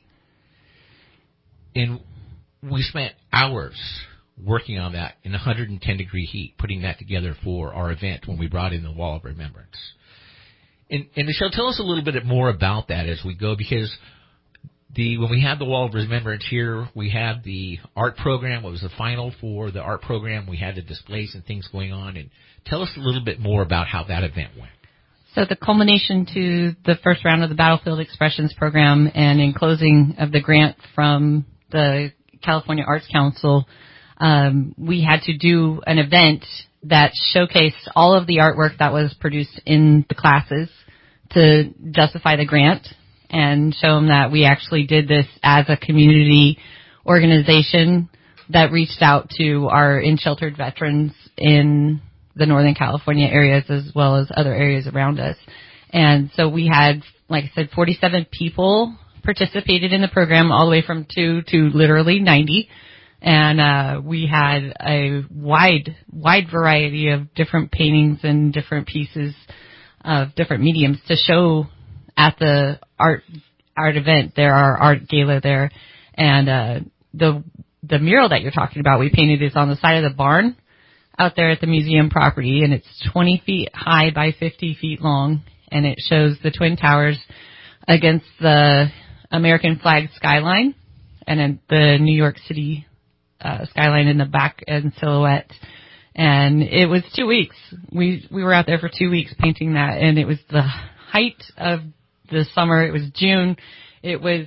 And we spent hours working on that in 110-degree heat, putting that together for our event when we brought in the Wall of Remembrance. And Michelle, tell us a little bit more about that as we go, because when we had the Wall of Remembrance here, we had the art program. It was the final for the art program. We had the displays and things going on. And tell us a little bit more about how that event went. So the culmination to the first round of the Battlefield Expressions program and in closing of the grant from the California Arts Council, we had to do an event that showcased all of the artwork that was produced in the classes to justify the grant and show them that we actually did this as a community organization that reached out to our in-sheltered veterans in the Northern California areas as well as other areas around us. And so we had, like I said, 47 people participated in the program, all the way from 2 to literally 90. And we had a wide variety of different paintings and different pieces of different mediums to show at the art event. There are art gala there, and the mural that you're talking about, we painted is on the side of the barn out there at the museum property, and it's 20 feet high by 50 feet long, and it shows the Twin Towers against the American flag skyline, and then the New York City skyline in the back and silhouette. And it was 2 weeks. We were out there for 2 weeks painting that, and it was the height of the summer. It was June. It was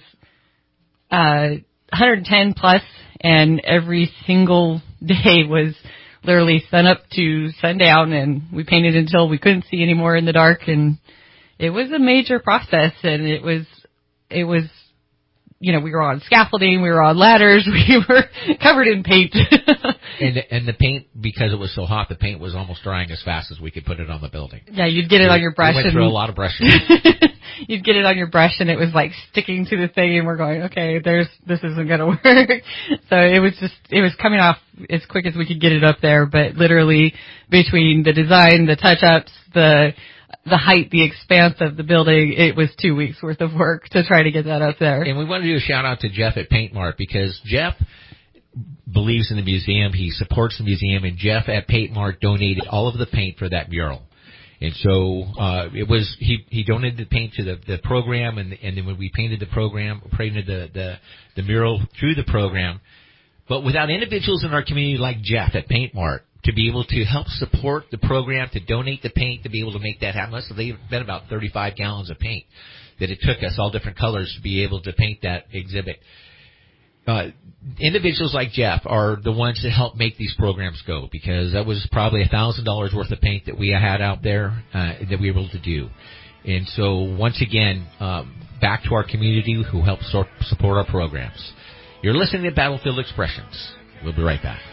110 plus, and every single day was literally sun up to sundown, and we painted until we couldn't see anymore in the dark. And it was a major process, and it was, you know, we were on scaffolding, we were on ladders, we were covered in paint. and the paint, because it was so hot, the paint was almost drying as fast as we could put it on the building. Yeah, you'd get it on your brush. We went through a lot of brushing. You'd get it on your brush, and it was like sticking to the thing, and we're going, okay, this isn't going to work. So it was coming off as quick as we could get it up there, but literally between the design, the touch-ups, the height, the expanse of the building, it was 2 weeks worth of work to try to get that up there. And we want to do a shout out to Jeff at Paint Mart, because Jeff believes in the museum, he supports the museum, and Jeff at Paint Mart donated all of the paint for that mural. And so he donated the paint to the program, and then when we painted the mural through the program. But without individuals in our community like Jeff at Paint Mart to be able to help support the program, to donate the paint, to be able to make that happen, so they've been about 35 gallons of paint that it took us, all different colors, to be able to paint that exhibit. Individuals like Jeff are the ones that help make these programs go, because that was probably $1,000 worth of paint that we had out there that we were able to do. And so once again, back to our community who help support our programs. You're listening to Battlefield Expressions. We'll be right back.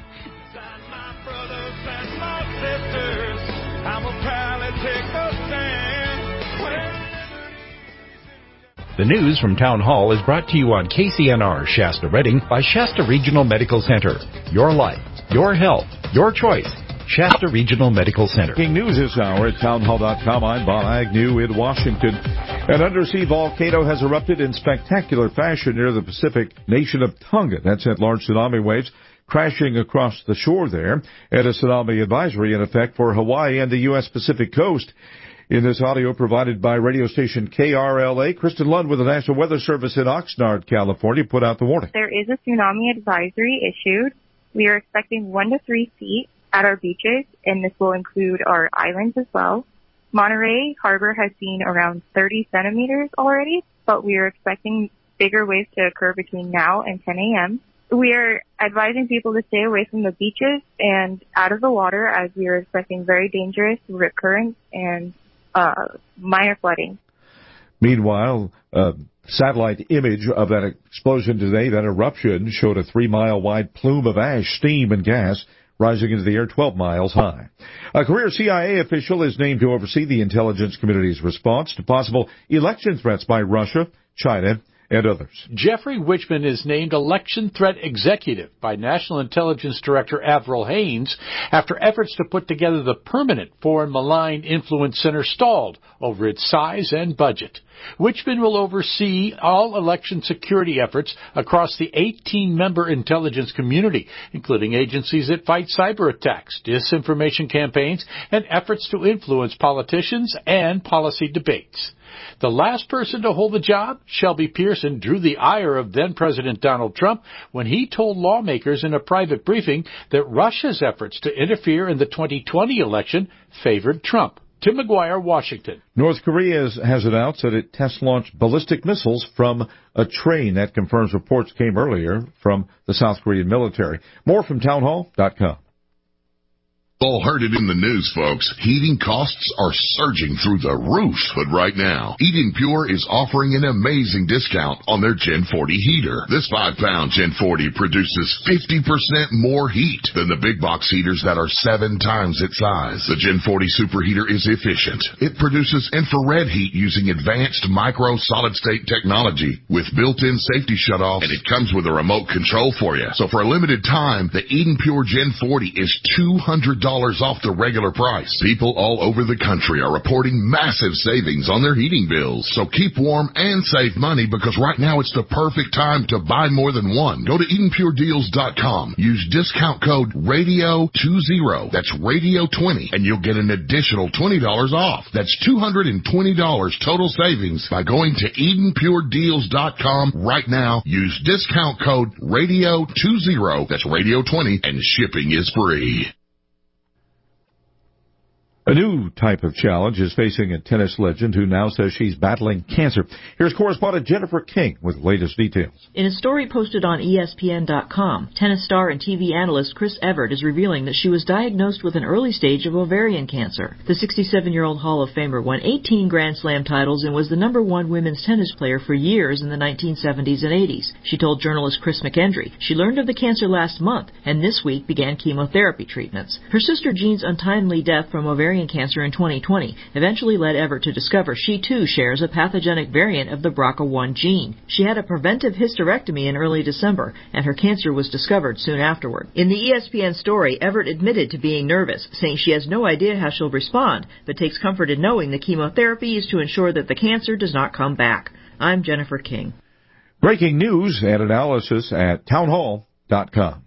The news from Town Hall is brought to you on KCNR Shasta Redding by Shasta Regional Medical Center. Your life, your health, your choice. Shasta Regional Medical Center. Breaking news this hour at townhall.com. I'm Bob Agnew in Washington. An undersea volcano has erupted in spectacular fashion near the Pacific nation of Tonga. That sent large tsunami waves crashing across the shore there, and a tsunami advisory in effect for Hawaii and the U.S. Pacific coast. In this audio provided by radio station KRLA, Kristen Lund with the National Weather Service in Oxnard, California, put out the warning. There is a tsunami advisory issued. We are expecting 1 to 3 feet at our beaches, and this will include our islands as well. Monterey Harbor has seen around 30 centimeters already, but we are expecting bigger waves to occur between now and 10 a.m. We are advising people to stay away from the beaches and out of the water, as we are expecting very dangerous recurrence and minor flooding. Meanwhile, satellite image of that explosion today, that eruption, showed a 3-mile-wide plume of ash, steam, and gas rising into the air 12 miles high. A career CIA official is named to oversee the intelligence community's response to possible election threats by Russia, China, and others. Jeffrey Wichman is named Election Threat Executive by National Intelligence Director Avril Haines after efforts to put together the permanent Foreign Malign Influence Center stalled over its size and budget. Wichman will oversee all election security efforts across the 18-member intelligence community, including agencies that fight cyber attacks, disinformation campaigns, and efforts to influence politicians and policy debates. The last person to hold the job, Shelby Pearson, drew the ire of then-President Donald Trump when he told lawmakers in a private briefing that Russia's efforts to interfere in the 2020 election favored Trump. Tim McGuire, Washington. North Korea has announced that it test-launched ballistic missiles from a train. That confirms reports came earlier from the South Korean military. More from townhall.com. All heard it in the news, folks. Heating costs are surging through the roof. But right now, Eden Pure is offering an amazing discount on their Gen 40 heater. This 5-pound Gen 40 produces 50% more heat than the big box heaters that are 7 times its size. The Gen 40 superheater is efficient. It produces infrared heat using advanced micro solid-state technology with built-in safety shutoffs, and it comes with a remote control for you. So for a limited time, the Eden Pure Gen 40 is $200 off the regular price. People all over the country are reporting massive savings on their heating bills. So keep warm and save money, because right now it's the perfect time to buy more than one. Go to EdenPureDeals.com. Use discount code RADIO20. That's RADIO20, and you'll get an additional $20 off. That's $220 total savings by going to EdenPureDeals.com right now. Use discount code RADIO20. That's RADIO20, and shipping is free. A new type of challenge is facing a tennis legend who now says she's battling cancer. Here's correspondent Jennifer King with the latest details. In a story posted on ESPN.com, tennis star and TV analyst Chris Evert is revealing that she was diagnosed with an early stage of ovarian cancer. The 67-year-old Hall of Famer won 18 Grand Slam titles and was the #1 women's tennis player for years in the 1970s and 80s. She told journalist Chris McKendry she learned of the cancer last month and this week began chemotherapy treatments. Her sister Jean's untimely death from ovarian cancer in 2020 eventually led Everett to discover she too shares a pathogenic variant of the BRCA1 gene. She had a preventive hysterectomy in early December, and her cancer was discovered soon afterward. In the ESPN story, Everett admitted to being nervous, saying she has no idea how she'll respond, but takes comfort in knowing the chemotherapy is to ensure that the cancer does not come back. I'm Jennifer King. Breaking news and analysis at townhall.com.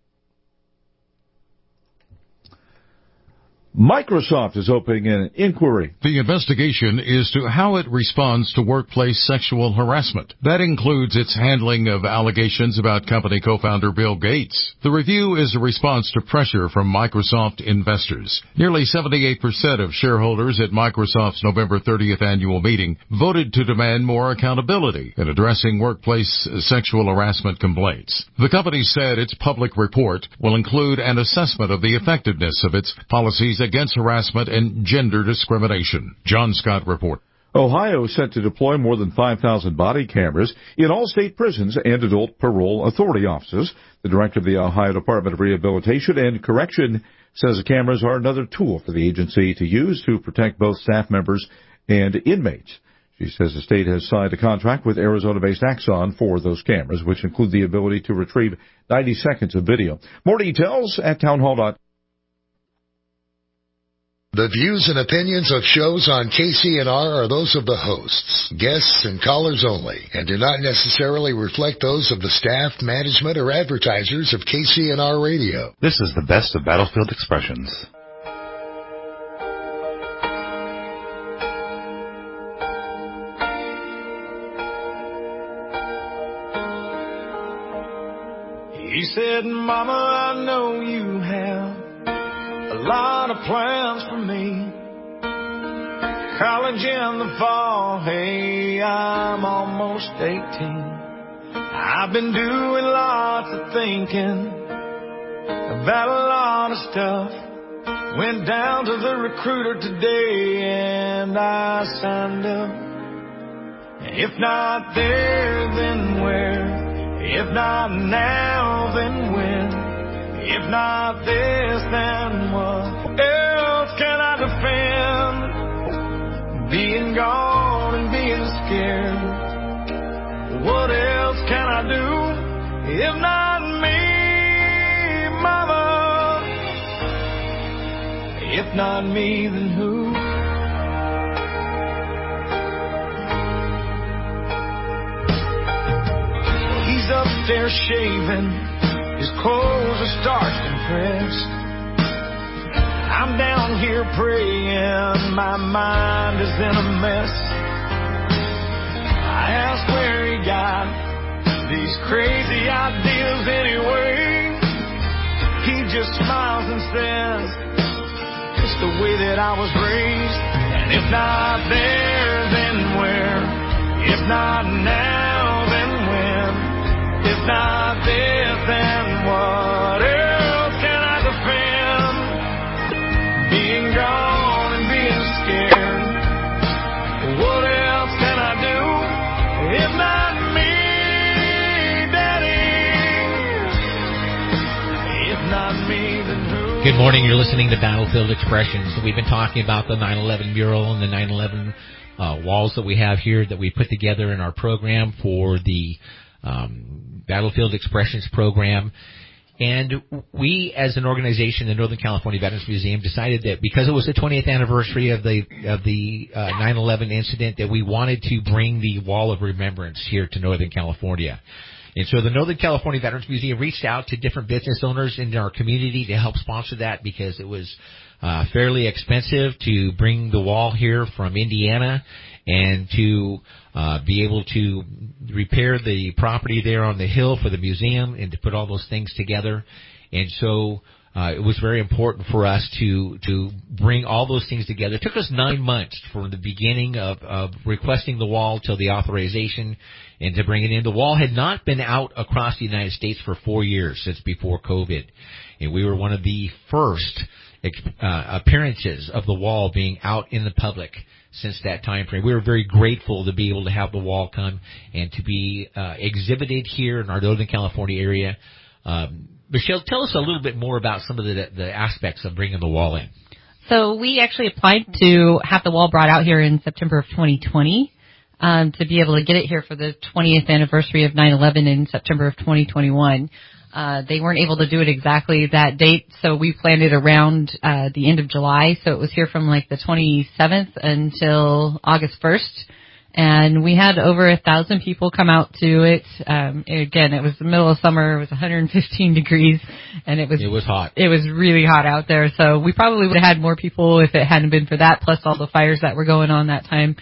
Microsoft is opening an inquiry. The investigation is to how it responds to workplace sexual harassment. That includes its handling of allegations about company co-founder Bill Gates. The review is a response to pressure from Microsoft investors. Nearly 78% of shareholders at Microsoft's November 30th annual meeting voted to demand more accountability in addressing workplace sexual harassment complaints. The company said its public report will include an assessment of the effectiveness of its policies against harassment and gender discrimination. John Scott report. Ohio is set to deploy more than 5,000 body cameras in all state prisons and adult parole authority offices. The director of the Ohio Department of Rehabilitation and Correction says the cameras are another tool for the agency to use to protect both staff members and inmates. She says the state has signed a contract with Arizona-based Axon for those cameras, which include the ability to retrieve 90 seconds of video. More details at townhall.com. The views and opinions of shows on KCNR are those of the hosts, guests, and callers only, and do not necessarily reflect those of the staff, management, or advertisers of KCNR Radio. This is the best of Battlefield Expressions. He said, Mama, I know you have lot of plans for me. College in the fall, hey, I'm almost 18. I've been doing lots of thinking about a lot of stuff. Went down to the recruiter today and I signed up. If not there, then where? If not now, then when? If not this, then what else can I defend? Being gone and being scared. What else can I do if not me, Mama? If not me, then who? He's upstairs shaving. His clothes are starched and pressed. I'm down here praying, my mind is in a mess. I ask where he got these crazy ideas anyway. He just smiles and says, it's the way that I was raised. And if not there, then where? If not now, then when? If not this, then what else can I defend? Being gone and being scared. What else can I do if not me, Daddy? If not me, then who? Good morning. You're listening to Battlefield Expressions. We've been talking about the 9/11 mural and the 9/11 walls that we have here that we put together in our program for the Battlefield Expressions program. And we, as an organization, the Northern California Veterans Museum, decided that because it was the 20th anniversary of the 9/11 incident, that we wanted to bring the Wall of Remembrance here to Northern California. And so the Northern California Veterans Museum reached out to different business owners in our community to help sponsor that because it was fairly expensive to bring the wall here from Indiana and to be able to repair the property there on the hill for the museum and to put all those things together. And so it was very important for us to bring all those things together. It took us 9 months from the beginning of requesting the wall till the authorization and to bring it in. The wall had not been out across the United States for 4 years, since before COVID. And we were one of the first appearances of the wall being out in the public since that time frame. We were very grateful to be able to have the wall come and to be exhibited here in our Northern California area. Michelle, tell us a little bit more about some of the aspects of bringing the wall in. So we actually applied to have the wall brought out here in September of 2020 to be able to get it here for the 20th anniversary of 9/11 in September of 2021. They weren't able to do it exactly that date, so we planned it around the end of July. So it was here from like the 27th until August 1st. And we had over 1,000 people come out to it. Again, it was the middle of summer. It was 115 degrees, and it was hot. It was really hot out there. So we probably would have had more people if it hadn't been for that, plus all the fires that were going on that time.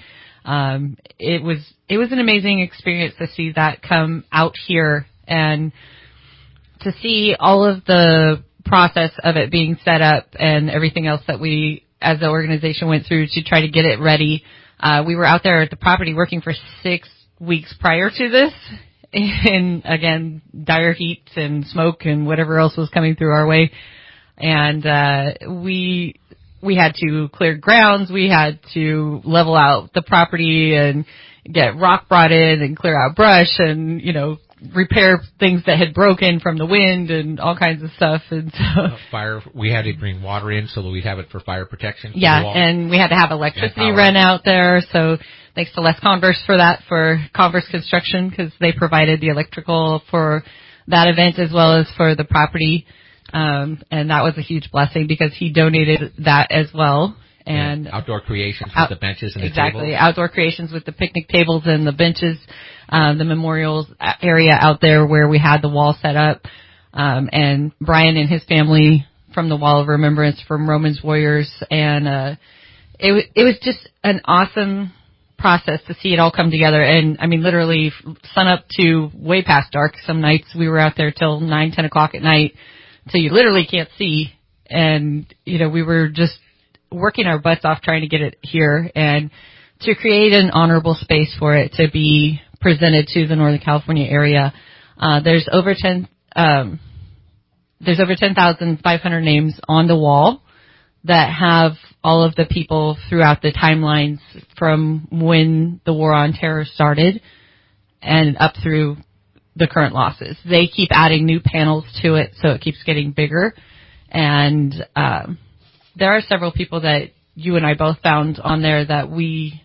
It was an amazing experience to see that come out here and to see all of the process of it being set up and everything else that we as the organization went through to try to get it ready. We were out there at the property working for 6 weeks prior to this, and again, dire heat and smoke and whatever else was coming through our way. And we had to clear grounds, we had to level out the property and get rock brought in and clear out brush and, repair things that had broken from the wind and all kinds of stuff. And so fire, we had to bring water in so that we'd have it for fire protection. Yeah, and we had to have electricity run out there. So thanks to Les Converse for that, for Converse Construction, because they provided the electrical for that event as well as for the property. And that was a huge blessing because he donated that as well. And outdoor creations with the benches and the tables. Exactly, outdoor creations with the picnic tables and the benches, the memorials area out there where we had the wall set up. And Brian and his family from the Wall of Remembrance from Romans Warriors. And it was just an awesome process to see it all come together. And, I mean, literally sun up to way past dark. Some nights we were out there till 9, 10 o'clock at night, so you literally can't see. And, we were just working our butts off trying to get it here and to create an honorable space for it to be presented to the Northern California area. There's over 10,500 names on the wall that have all of the people throughout the timelines from when the War on Terror started and up through the current losses. They keep adding new panels to it, so it keeps getting bigger. And there are several people that you and I both found on there that we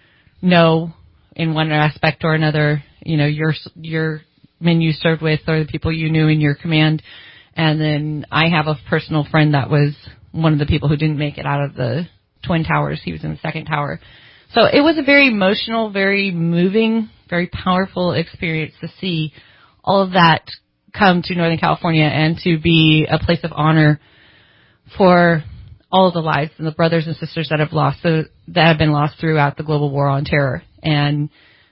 know in one aspect or another, your men you served with or the people you knew in your command. And then I have a personal friend that was one of the people who didn't make it out of the Twin Towers. He was in the second tower. So it was a very emotional, very moving, very powerful experience to see all of that come to Northern California and to be a place of honor for all of the lives and the brothers and sisters that have been lost throughout the global war on terror. And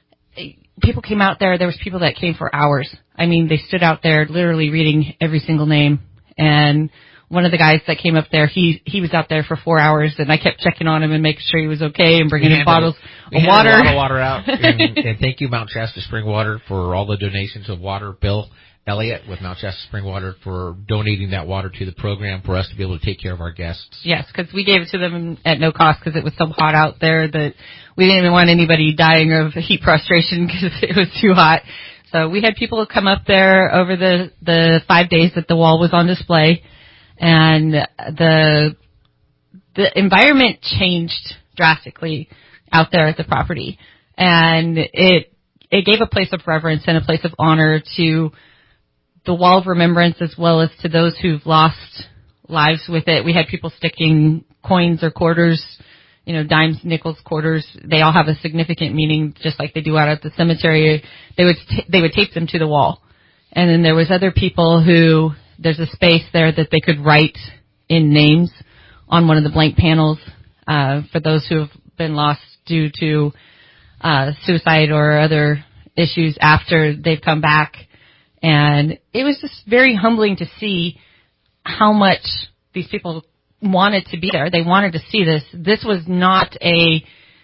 people came out there. There was people that came for hours. I mean, they stood out there literally reading every single name. And one of the guys that came up there, he was out there for 4 hours, and I kept checking on him and making sure he was okay and bringing him bottles of water. We had a lot of water out. And thank you, Mount Shasta Spring Water, for all the donations of water. Bill Elliott with Mount Shasta Spring Water for donating that water to the program for us to be able to take care of our guests. Yes, because we gave it to them at no cost because it was so hot out there that we didn't even want anybody dying of heat frustration because it was too hot. So we had people come up there over the 5 days that the wall was on display, and the environment changed drastically out there at the property, and it gave a place of reverence and a place of honor to the wall of remembrance as well as to those who've lost lives with it. We had people sticking coins or quarters, dimes, nickels, quarters. They all have a significant meaning, just like they do out at the cemetery. They would tape them to the wall. And then there was other people who, there's a space there that they could write in names on one of the blank panels for those who have been lost due to suicide or other issues after they've come back. And it was just very humbling to see how much these people wanted to be there. They wanted to see this. This was not a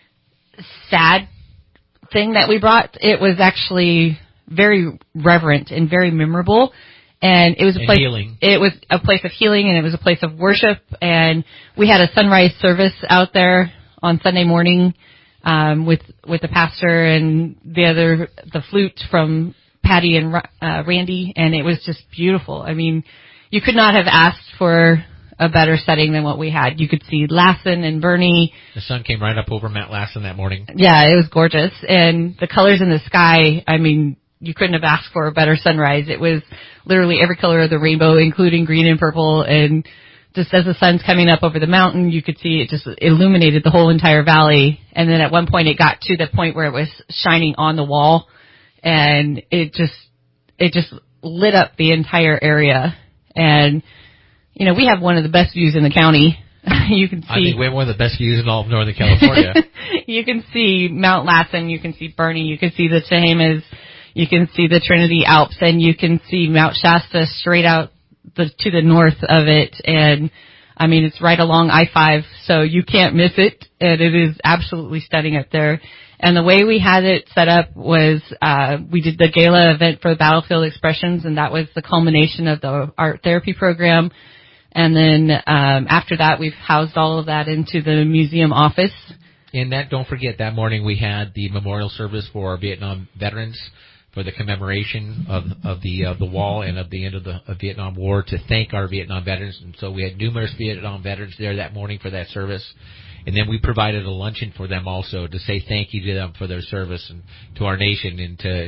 sad thing that we brought. It was actually very reverent and very memorable. And it was a place, healing. It was a place of healing, and it was a place of worship. And we had a sunrise service out there on Sunday morning with the pastor and the flute from Patty and Randy, and it was just beautiful. I mean, you could not have asked for a better setting than what we had. You could see Lassen and Bernie. The sun came right up over Mount Lassen that morning. Yeah, it was gorgeous. And the colors in the sky, I mean, you couldn't have asked for a better sunrise. It was literally every color of the rainbow, including green and purple. And just as the sun's coming up over the mountain, you could see it just illuminated the whole entire valley. And then at one point it got to the point where it was shining on the wall. And it just lit up the entire area. And, we have one of the best views in the county. You can see. I think we have one of the best views in all of Northern California. You can see Mount Lassen, you can see Bernie, you can see the Chehamas, you can see the Trinity Alps, and you can see Mount Shasta straight out to the north of it. And, I mean, it's right along I-5, so you can't miss it. And it is absolutely stunning up there. And the way we had it set up was we did the gala event for the Battlefield Expressions, and that was the culmination of the art therapy program. And then after that, we've housed all of that into the museum office. And don't forget, that morning we had the memorial service for our Vietnam veterans for the commemoration of the wall and of the end of the Vietnam War, to thank our Vietnam veterans. And so we had numerous Vietnam veterans there that morning for that service. And then we provided a luncheon for them also to say thank you to them for their service and to our nation. And to,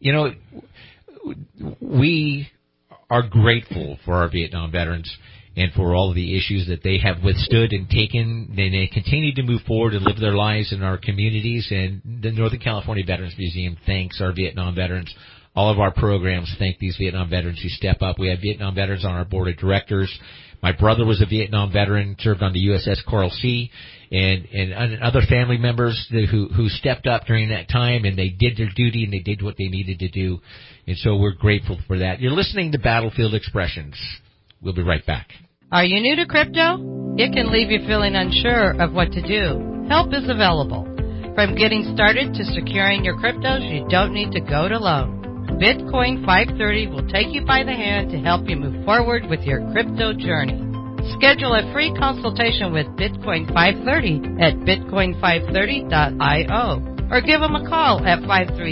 we are grateful for our Vietnam veterans and for all of the issues that they have withstood and taken, and they continue to move forward and live their lives in our communities. And the Northern California Veterans Museum thanks our Vietnam veterans. All of our programs thank these Vietnam veterans who step up. We have Vietnam veterans on our board of directors. My brother was a Vietnam veteran, served on the USS Coral Sea, and other family members who stepped up during that time, and they did their duty and they did what they needed to do. And so we're grateful for that. You're listening to Battlefield Expressions. We'll be right back. Are you new to crypto? It can leave you feeling unsure of what to do. Help is available. From getting started to securing your cryptos, you don't need to go it alone. Bitcoin 530 will take you by the hand to help you move forward with your crypto journey. Schedule a free consultation with Bitcoin 530 at bitcoin530.io or give them a call at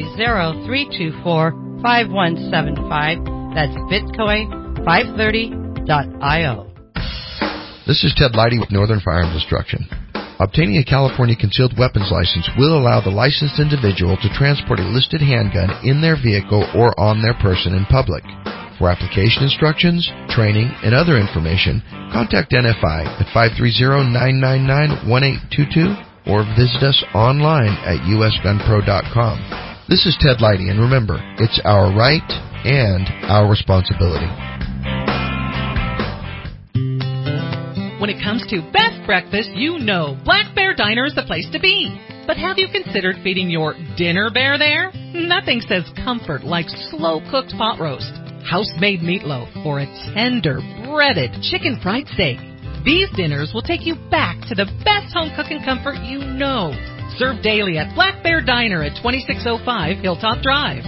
530-324-5175. That's bitcoin530.io. This is Ted Leidy with Northern Firearms Instruction. Obtaining a California concealed weapons license will allow the licensed individual to transport a listed handgun in their vehicle or on their person in public. For application instructions, training, and other information, contact NFI at 530-999-1822 or visit us online at usgunpro.com. This is Ted Leidy, and remember, it's our right and our responsibility. When it comes to best breakfast, you know Black Bear Diner is the place to be. But have you considered feeding your dinner bear there? Nothing says comfort like slow-cooked pot roast, house-made meatloaf, or a tender, breaded chicken fried steak. These dinners will take you back to the best home cooking comfort you know. Served daily at Black Bear Diner at 2605 Hilltop Drive.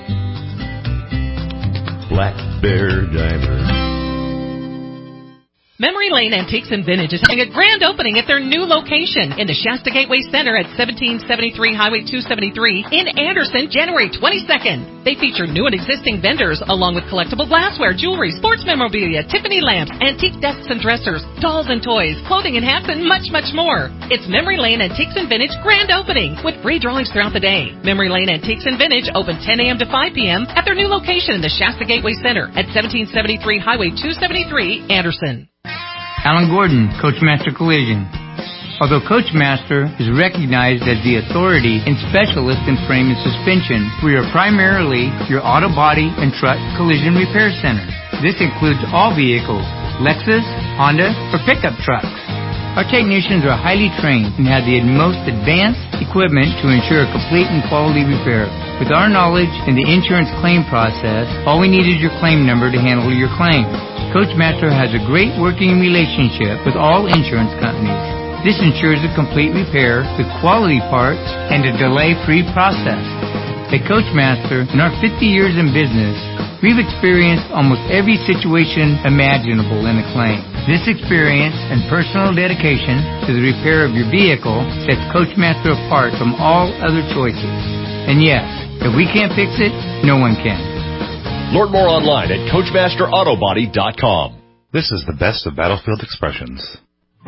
Black Bear Diner. Memory Lane Antiques and Vintage is having a grand opening at their new location in the Shasta Gateway Center at 1773 Highway 273 in Anderson, January 22nd. They feature new and existing vendors along with collectible glassware, jewelry, sports memorabilia, Tiffany lamps, antique desks and dressers, dolls and toys, clothing and hats, and much, much more. It's Memory Lane Antiques and Vintage grand opening with free drawings throughout the day. Memory Lane Antiques and Vintage open 10 a.m. to 5 p.m. at their new location in the Shasta Gateway Center at 1773 Highway 273, Anderson. Alan Gordon, Coachmaster Collision. Although Coachmaster is recognized as the authority and specialist in frame and suspension, we are primarily your auto body and truck collision repair center. This includes all vehicles, Lexus, Honda, or pickup trucks. Our technicians are highly trained and have the most advanced equipment to ensure a complete and quality repair. With our knowledge in the insurance claim process, all we need is your claim number to handle your claim. Coachmaster has a great working relationship with all insurance companies. This ensures a complete repair with quality parts and a delay-free process. At Coachmaster, in our 50 years in business, we've experienced almost every situation imaginable in a claim. This experience and personal dedication to the repair of your vehicle sets Coachmaster apart from all other choices. And yes, if we can't fix it, no one can. Learn more online at CoachmasterAutoBody.com. This is the best of Battlefield Expressions.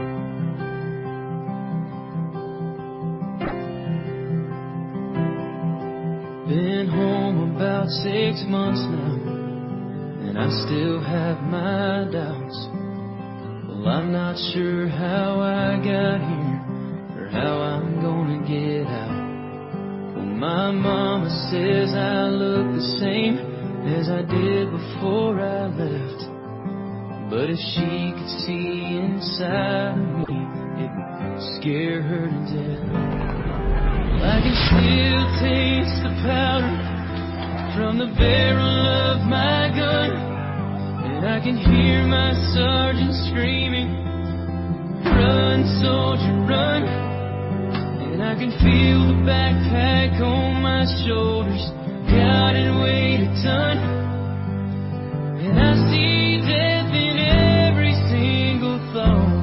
Been home about 6 months now, and I still have my doubts. Well, I'm not sure how I got here or how I'm gonna get out. Well, my mama says I look the same as I did before I left, but if she could see inside me, it would scare her to death. I can still taste the powder from the barrel of my gun, and I can hear my sergeant screaming, "Run, soldier, run!" And I can feel the backpack on my shoulders, God, it weighed a ton. And I see death in every single thought.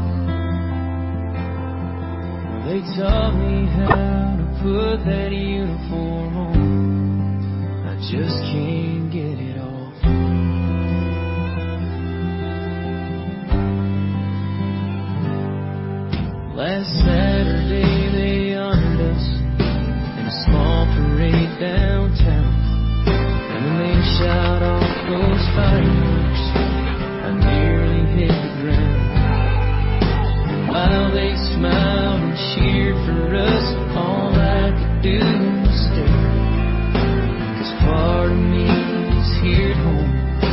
Well, they taught me how to put that uniform on. I just can't get it off. Last Saturday they honored us in a small parade downtown. And when they shot off those fireworks, I nearly hit the ground. And while they smiled and cheered for us, all I could do was stare. 'Cause part of me is here at home,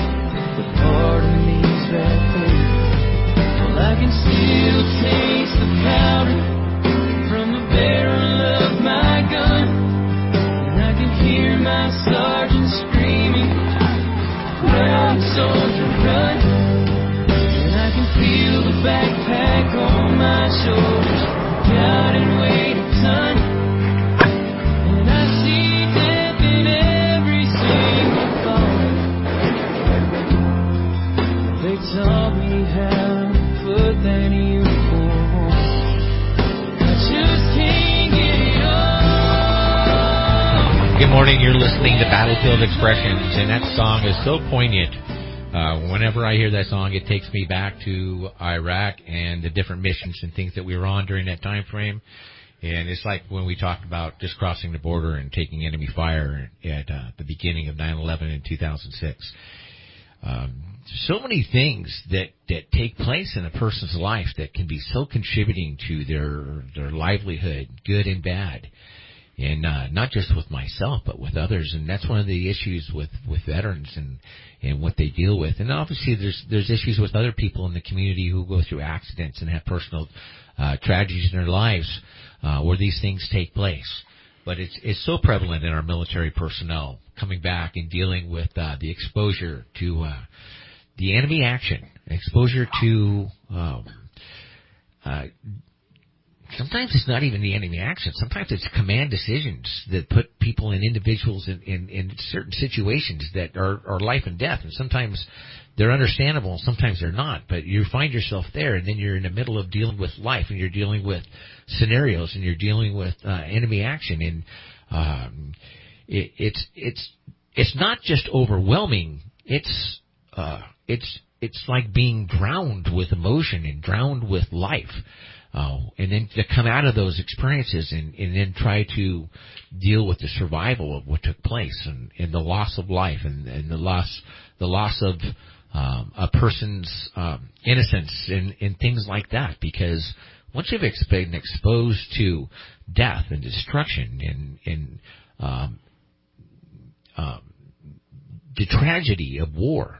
morning. You're listening to Battlefield Expressions, and that song is so poignant. Whenever I hear that song, it takes me back to Iraq and the different missions and things that we were on during that time frame. And it's like when we talked about just crossing the border and taking enemy fire at the beginning of 9/11 in 2006. So many things that take place in a person's life that can be so contributing to their livelihood, good and bad. And not just with myself, but with others. And that's one of the issues with veterans and what they deal with. And obviously there's issues with other people in the community who go through accidents and have personal tragedies in their lives where these things take place. But it's so prevalent in our military personnel coming back and dealing with the exposure to the enemy action, exposure to sometimes it's not even the enemy action. Sometimes it's command decisions that put people and individuals in certain situations that are life and death. And sometimes they're understandable and sometimes they're not. But you find yourself there, and then you're in the middle of dealing with life, and you're dealing with scenarios, and you're dealing with enemy action. And it's not just overwhelming. It's like being drowned with emotion and drowned with life. And then to come out of those experiences and then try to deal with the survival of what took place and the loss of life and the loss of a person's innocence and things like that. Because once you've been exposed to death and destruction and the tragedy of war,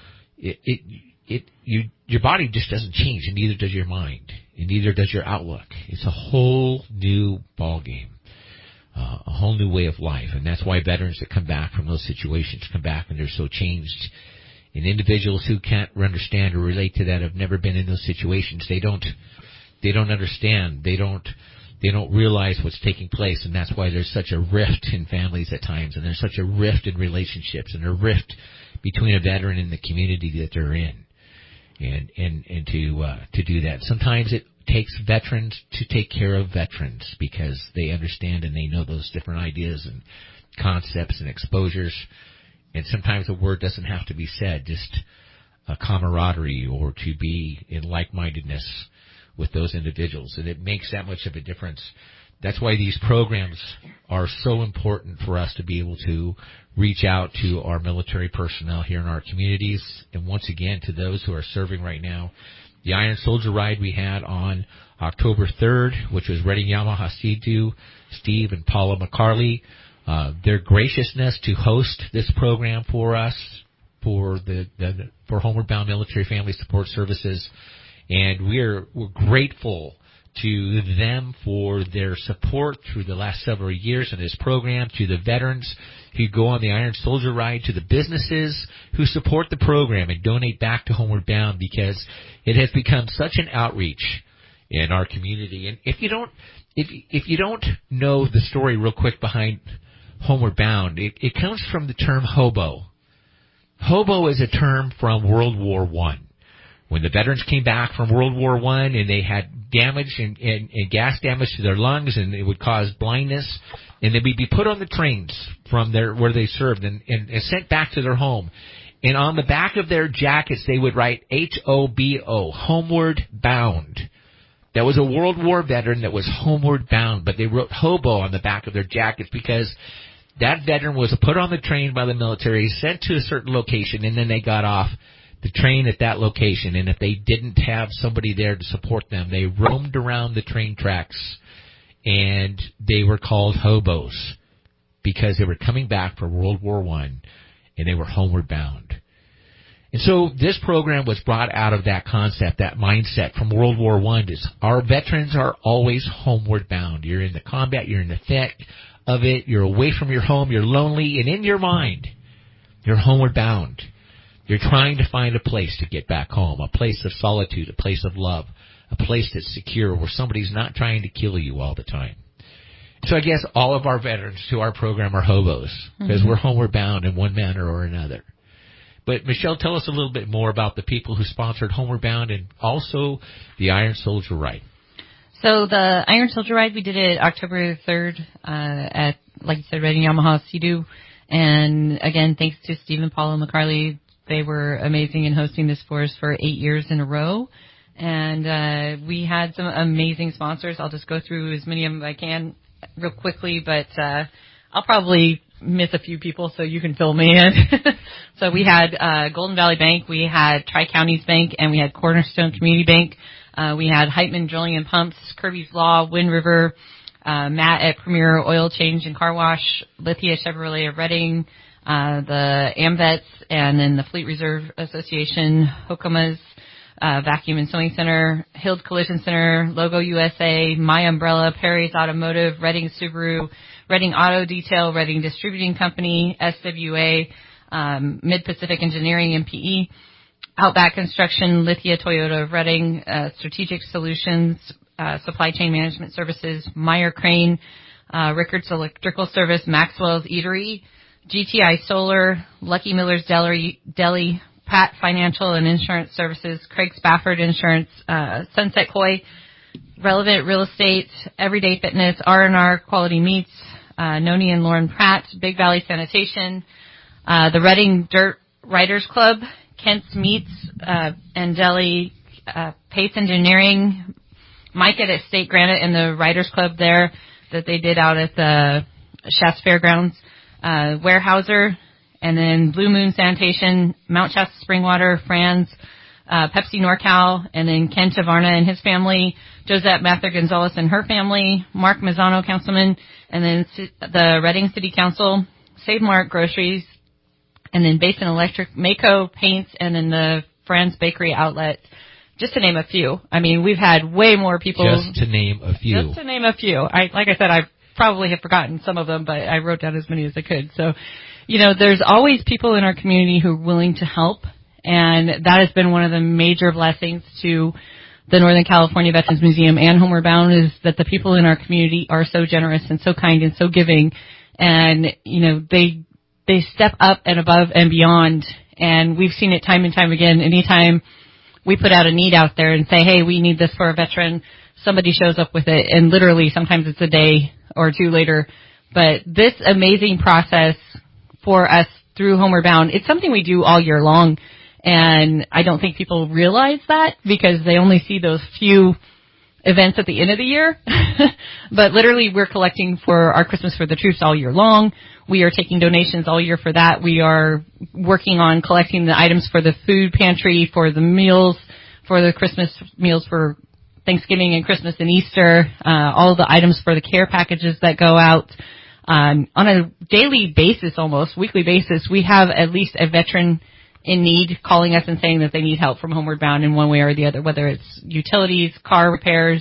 your body just doesn't change, and neither does your mind, and neither does your outlook. It's a whole new ball game, a whole new way of life, and that's why veterans that come back from those situations come back and they're so changed. And individuals who can't understand or relate to that have never been in those situations. They don't understand. They don't realize what's taking place, and that's why there's such a rift in families at times, and there's such a rift in relationships, and a rift between a veteran and the community that they're in. And to do that. Sometimes it takes veterans to take care of veterans because they understand and they know those different ideas and concepts and exposures. And sometimes a word doesn't have to be said, just a camaraderie or to be in like-mindedness with those individuals. And it makes that much of a difference. That's why these programs are so important for us to be able to reach out to our military personnel here in our communities. And once again, to those who are serving right now, the Iron Soldier Ride we had on October 3rd, which was Redding Yamaha Steve and Paula McCarley, their graciousness to host this program for us, for Homeward Bound Military Family Support Services. And we're grateful to them for their support through the last several years in this program, to the veterans who go on the Iron Soldier Ride, to the businesses who support the program and donate back to Homeward Bound, because it has become such an outreach in our community. And if you don't know the story real quick behind Homeward Bound, it comes from the term hobo. Hobo is a term from World War I. When the veterans came back from World War I and they had damage and gas damage to their lungs, and it would cause blindness, and they'd be put on the trains from where they served and sent back to their home. And on the back of their jackets, they would write HOBO, Homeward Bound. That was a World War veteran that was homeward bound, but they wrote hobo on the back of their jackets because that veteran was put on the train by the military, sent to a certain location, and then they got off the train at that location. And if they didn't have somebody there to support them, they roamed around the train tracks, and they were called hobos because they were coming back from World War I, and they were homeward bound. And so this program was brought out of that concept, that mindset from World War I. Is our veterans are always homeward bound. You're in the combat, you're in the thick of it, you're away from your home, you're lonely, and in your mind, you're homeward bound. You're trying to find a place to get back home, a place of solitude, a place of love, a place that's secure where somebody's not trying to kill you all the time. So I guess all of our veterans to our program are hobos because we're homeward bound in one manner or another. But Michelle, tell us a little bit more about the people who sponsored Homeward Bound and also the Iron Soldier Ride. So the Iron Soldier Ride, we did it October 3rd at like you said, Reading Yamaha, Sea-Doo. And again, thanks to Stephen, Paul, and McCarley. They were amazing in hosting this for us for 8 years in a row. And we had some amazing sponsors. I'll just go through as many of them as I can real quickly, but I'll probably miss a few people so you can fill me in. So we had Golden Valley Bank, we had Tri-Counties Bank, and we had Cornerstone Community Bank. We had Heitman Drilling and Pumps, Kirby's Law, Wind River, Matt at Premier Oil Change and Car Wash, Lithia Chevrolet of Reading, the AMVETS, and then the Fleet Reserve Association, Hokuma's Vacuum and Sewing Center, Hild Collision Center, Logo USA, My Umbrella, Perry's Automotive, Reading Subaru, Reading Auto Detail, Reading Distributing Company, SWA, Mid-Pacific Engineering, MPE, Outback Construction, Lithia Toyota of Reading, Strategic Solutions, Supply Chain Management Services, Meyer Crane, Rickards Electrical Service, Maxwell's Eatery, GTI Solar, Lucky Miller's Deli, Pat Financial and Insurance Services, Craig Spafford Insurance, Sunset Koi, Relevant Real Estate, Everyday Fitness, R&R Quality Meats, Noni and Lauren Pratt, Big Valley Sanitation, the Reading Dirt Riders Club, Kent's Meats, and Deli, Pace Engineering, Mike at State Granite and the Riders Club there that they did out at the Shasta Fairgrounds, Weyerhaeuser, and then Blue Moon Sanitation, Mount Shasta Springwater, Franz, Pepsi NorCal, and then Ken Tavarna and his family, Josette Mather Gonzalez and her family, Mark Mazzano, councilman, and then the Reading City Council, Save Mart Groceries, and then Basin Electric, Mako Paints, and then the Franz Bakery Outlet, just to name a few. I mean, we've had way more people. Just to name a few. Just to name a few. Like I said, I probably have forgotten some of them, but I wrote down as many as I could. So, you know, there's always people in our community who are willing to help, and that has been one of the major blessings to the Northern California Veterans Museum and Homeward Bound, is that the people in our community are so generous and so kind and so giving, and, you know, they step up and above and beyond, and we've seen it time and time again. Anytime we put out a need out there and say, hey, we need this for a veteran, somebody shows up with it, and literally sometimes it's a day or two later. But this amazing process for us through Homeward Bound, it's something we do all year long, and I don't think people realize that because they only see those few events at the end of the year. But literally we're collecting for our Christmas for the Troops all year long. We are taking donations all year for that. We are working on collecting the items for the food pantry, for the meals, for the Christmas meals for Thanksgiving and Christmas and Easter, all the items for the care packages that go out. On a daily basis, almost weekly basis, we have at least a veteran in need calling us and saying that they need help from Homeward Bound in one way or the other, whether it's utilities, car repairs,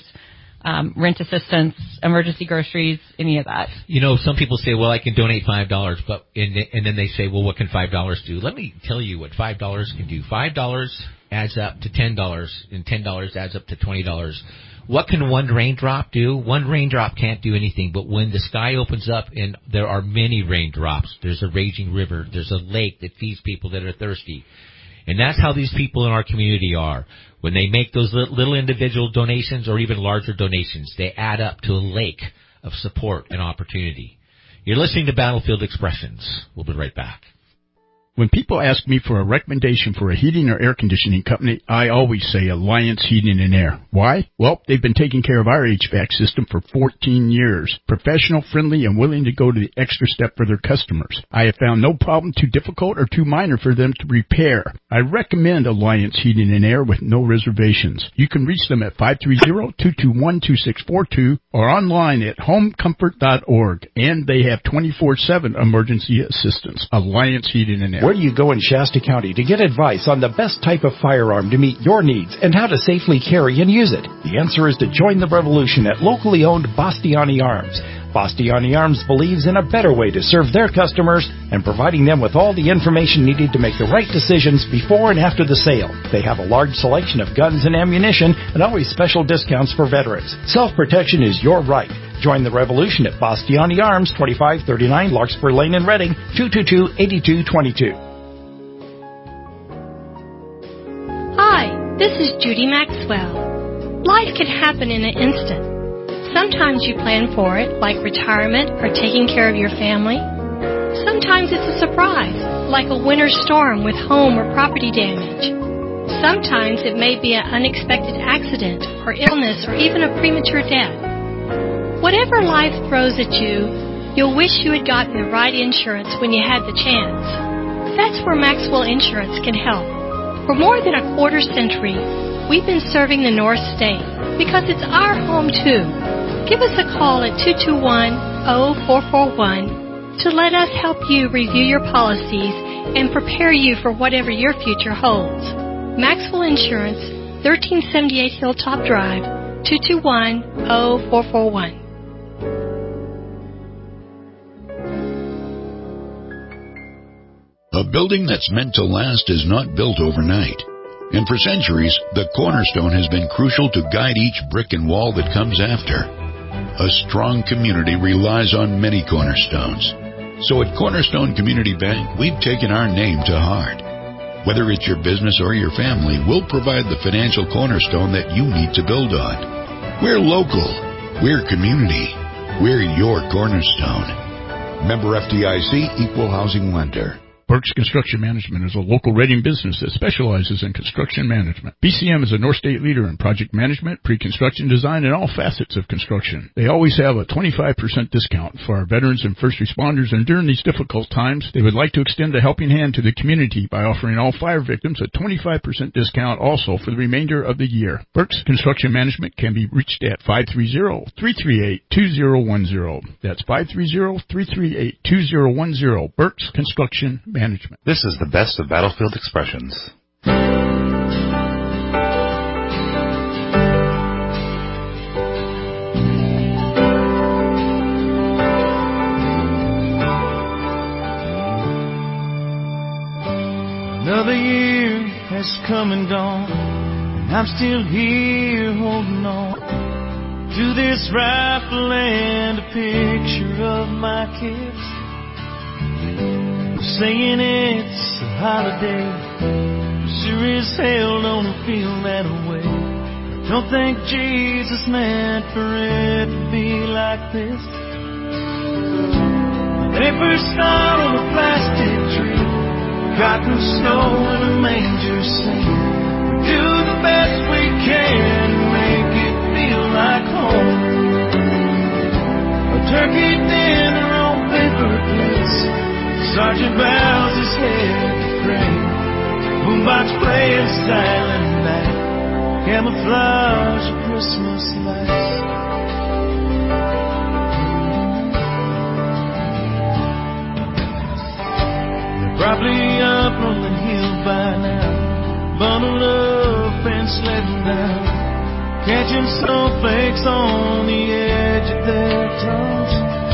rent assistance, emergency groceries, any of that. You know, some people say, well, I can donate $5, but and then they say, well, what can $5 do? Let me tell you what $5 can do. $5 adds up to $10, and $10 adds up to $20. What can one raindrop do? One raindrop can't do anything, but when the sky opens up and there are many raindrops, there's a raging river, there's a lake that feeds people that are thirsty. And that's how these people in our community are. When they make those little individual donations or even larger donations, they add up to a lake of support and opportunity. You're listening to Battlefield Expressions. We'll be right back. When people ask me for a recommendation for a heating or air conditioning company, I always say Alliance Heating and Air. Why? Well, they've been taking care of our HVAC system for 14 years. Professional, friendly, and willing to go to the extra step for their customers. I have found no problem too difficult or too minor for them to repair. I recommend Alliance Heating and Air with no reservations. You can reach them at 530-221-2642 or online at homecomfort.org. And they have 24/7 emergency assistance. Alliance Heating and Air. Where do you go in Shasta County to get advice on the best type of firearm to meet your needs and how to safely carry and use it? The answer is to join the revolution at locally owned Bastiani Arms. Bastiani Arms believes in a better way to serve their customers and providing them with all the information needed to make the right decisions before and after the sale. They have a large selection of guns and ammunition and always special discounts for veterans. Self-protection is your right. Join the revolution at Bastiani Arms, 2539 Larkspur Lane in Reading, 222-8222. Hi, this is Judy Maxwell. Life can happen in an instant. Sometimes you plan for it, like retirement or taking care of your family. Sometimes it's a surprise, like a winter storm with home or property damage. Sometimes it may be an unexpected accident or illness or even a premature death. Whatever life throws at you, you'll wish you had gotten the right insurance when you had the chance. That's where Maxwell Insurance can help. For more than a quarter century, we've been serving the North State because it's our home too. Give us a call at 221-0441 to let us help you review your policies and prepare you for whatever your future holds. Maxwell Insurance, 1378 Hilltop Drive, 221-0441. A building that's meant to last is not built overnight. And for centuries, the cornerstone has been crucial to guide each brick and wall that comes after. A strong community relies on many cornerstones. So at Cornerstone Community Bank, we've taken our name to heart. Whether it's your business or your family, we'll provide the financial cornerstone that you need to build on. We're local. We're community. We're your cornerstone. Member FDIC, Equal Housing Lender. Burke's Construction Management is a local rating business that specializes in construction management. BCM is a North State leader in project management, pre-construction design, and all facets of construction. They always have a 25% discount for our veterans and first responders, and during these difficult times, they would like to extend a helping hand to the community by offering all fire victims a 25% discount also for the remainder of the year. Burke's Construction Management can be reached at 530-338-2010. That's 530-338-2010. Burke's Construction Management. This is the best of Battlefield Expressions. Another year has come and gone, and I'm still here holding on to this rifle and a picture of my kids. Saying it's a holiday, sure as hell don't feel that way. Don't think Jesus meant for it to be like this. They first start on a plastic tree, cotton snow and a manger scene. We do the best we can to make it feel like home. A turkey dinner on paper plates, Sergeant bows his head to pray. Boombox playing silent night, camouflage of Christmas lights. They're probably up on the hill by now, bundled up and sledding down, catching snowflakes on the edge of their tongues.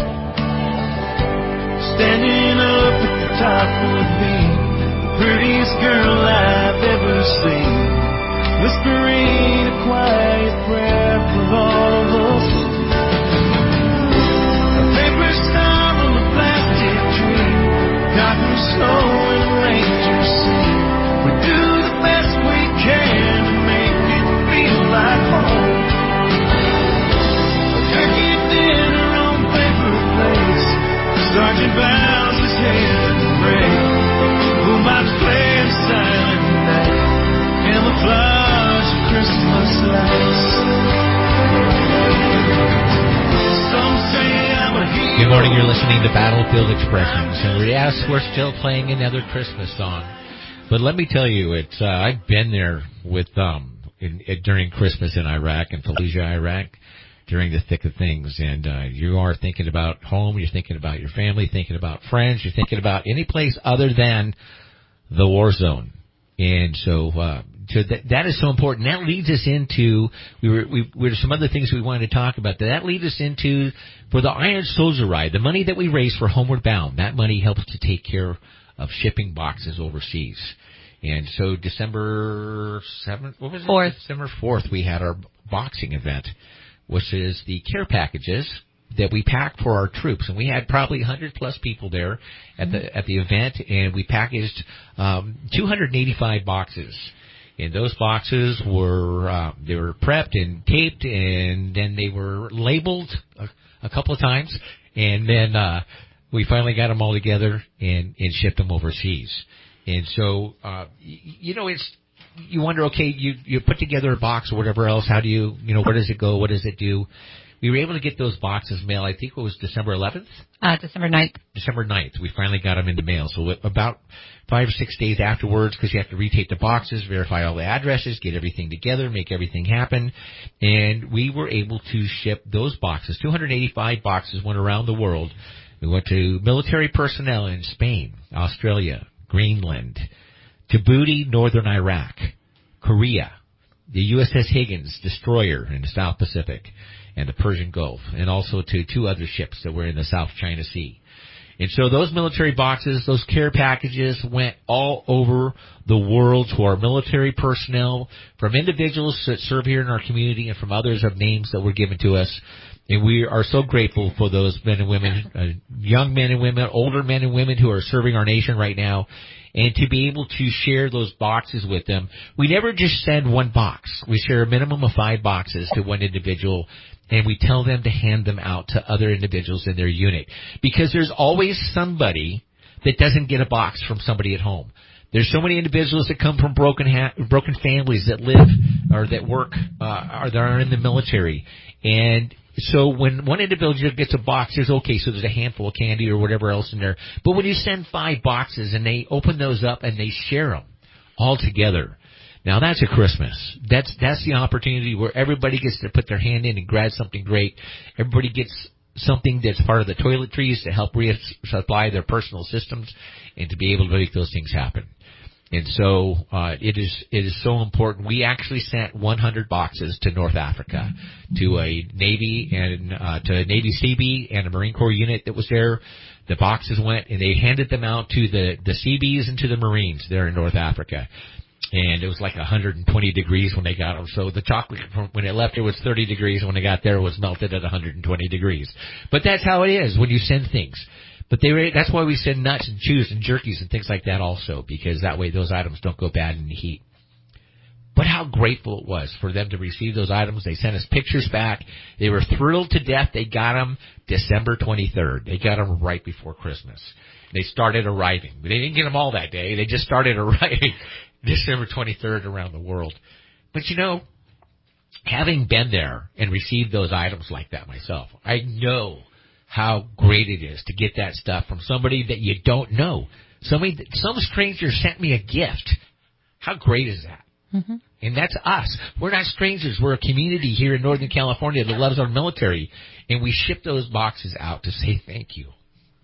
Standing up at the top would be the prettiest girl I've ever seen, whispering a quiet prayer for all of us. A paper star on a plastic tree, cotton snow and a ranger scene. We do the best we can to make it feel like home. A turkey dinner on paper plates, Sergeant bows his head and prays. Boombox playing silent night, camouflage of Christmas lights. Some say I'm a hero. Good morning, you're listening to Battlefield Expressions, and yes, we're still playing another Christmas song. But let me tell you, it's I've been there with during Christmas in Iraq and Fallujah, Iraq, during the thick of things, and you are thinking about home, you're thinking about your family, thinking about friends, you're thinking about any place other than the war zone. And so that is so important. That leads us into, we were some other things we wanted to talk about. That leads us into, for the Iron Soldier Ride, the money that we raise for Homeward Bound, that money helps to take care of shipping boxes overseas. And so December 7th, what was it? 4th. December 4th, we had our boxing event, which is the care packages that we pack for our troops. And we had probably 100 plus people there at the event, and we packaged 285 boxes. And those boxes were they were prepped and taped, and then they were labeled a couple of times, and then we finally got them all together and shipped them overseas. And so it's you wonder, okay, you put together a box or whatever else. How do you where does it go? What does it do? We were able to get those boxes mailed, I think it was December 11th? December 9th. December 9th. We finally got them in the mail. So about 5 or 6 days afterwards, because you have to retape the boxes, verify all the addresses, get everything together, make everything happen. And we were able to ship those boxes. 285 boxes went around the world. We went to military personnel in Spain, Australia, Greenland, Djibouti, northern Iraq, Korea, the USS Higgins destroyer in the South Pacific, and the Persian Gulf, and also to 2 other ships that were in the South China Sea. And so those military boxes, those care packages went all over the world to our military personnel, from individuals that serve here in our community and from others of names that were given to us. And we are so grateful for those men and women, young men and women, older men and women who are serving our nation right now. And to be able to share those boxes with them. We never just send one box. We share a minimum of 5 boxes to one individual, and we tell them to hand them out to other individuals in their unit. Because there's always somebody that doesn't get a box from somebody at home. There's so many individuals that come from broken families that live or that work or that are in the military. And so when one individual gets a box, there's a handful of candy or whatever else in there. But when you send 5 boxes and they open those up and they share them all together, now that's a Christmas. That's the opportunity where everybody gets to put their hand in and grab something great. Everybody gets something that's part of the toiletries to help resupply their personal systems and to be able to make those things happen. And so it is so important. We actually sent 100 boxes to North Africa, to a Navy and to a Navy Seabee and a Marine Corps unit that was there. The boxes went and they handed them out to the Seabees and to the Marines there in North Africa. And it was like 120 degrees when they got them. So the chocolate, when it left, it was 30 degrees. When they got there, it was melted at 120 degrees. But that's how it is when you send things. But that's why we send nuts and chews and jerkies and things like that also, because that way those items don't go bad in the heat. But how grateful it was for them to receive those items. They sent us pictures back. They were thrilled to death. They got them December 23rd. They got them right before Christmas. They started arriving. They didn't get them all that day. They just started arriving December 23rd around the world. But having been there and received those items like that myself, I know how great it is to get that stuff from somebody that you don't know. Some stranger sent me a gift. How great is that? Mm-hmm. And that's us. We're not strangers. We're a community here in Northern California that loves our military. And we ship those boxes out to say thank you.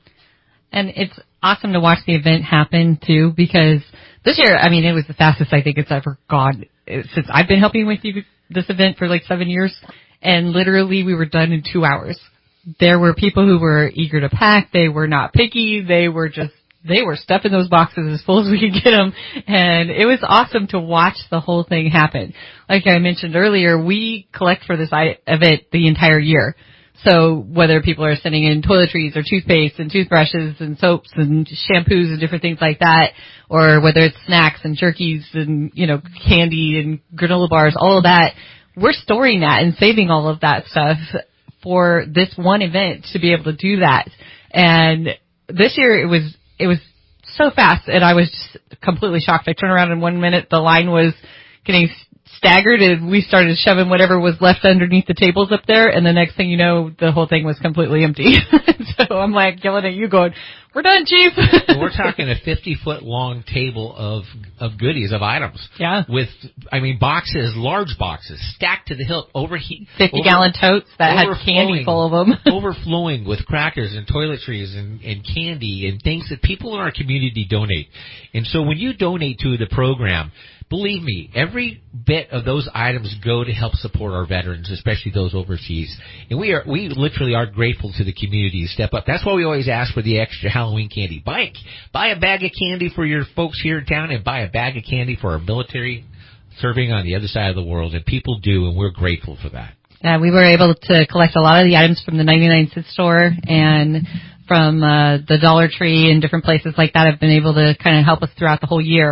And it's awesome to watch the event happen, too, because this year, it was the fastest I think it's ever gone since I've been helping with you this event for like 7 years. And literally we were done in 2 hours. There were people who were eager to pack. They were not picky. They were stuffing those boxes as full as we could get them. And it was awesome to watch the whole thing happen. Like I mentioned earlier, we collect for this event the entire year. So whether people are sending in toiletries or toothpaste and toothbrushes and soaps and shampoos and different things like that, or whether it's snacks and jerkies and, candy and granola bars, all of that, we're storing that and saving all of that stuff for this one event to be able to do that. And this year it was so fast, and I was just completely shocked. I turned around in 1 minute, the line was getting staggered, and we started shoving whatever was left underneath the tables up there, and the next thing you know, the whole thing was completely empty. So I'm like yelling at you going, we're done, Chief. We're talking a 50-foot long table of goodies, of items. Yeah. With, boxes, large boxes, stacked to the hilt, 50-gallon totes that had candy full of them. Overflowing with crackers and toiletries and candy and things that people in our community donate. And so when you donate to the program, believe me, every bit of those items go to help support our veterans, especially those overseas. And we literally are grateful to the community to step up. That's why we always ask for the extra Halloween candy. Buy a bag of candy for your folks here in town, and buy a bag of candy for our military serving on the other side of the world. And people do, and we're grateful for that. We were able to collect a lot of the items from the 99-cent store and from the Dollar Tree and different places like that have been able to kind of help us throughout the whole year.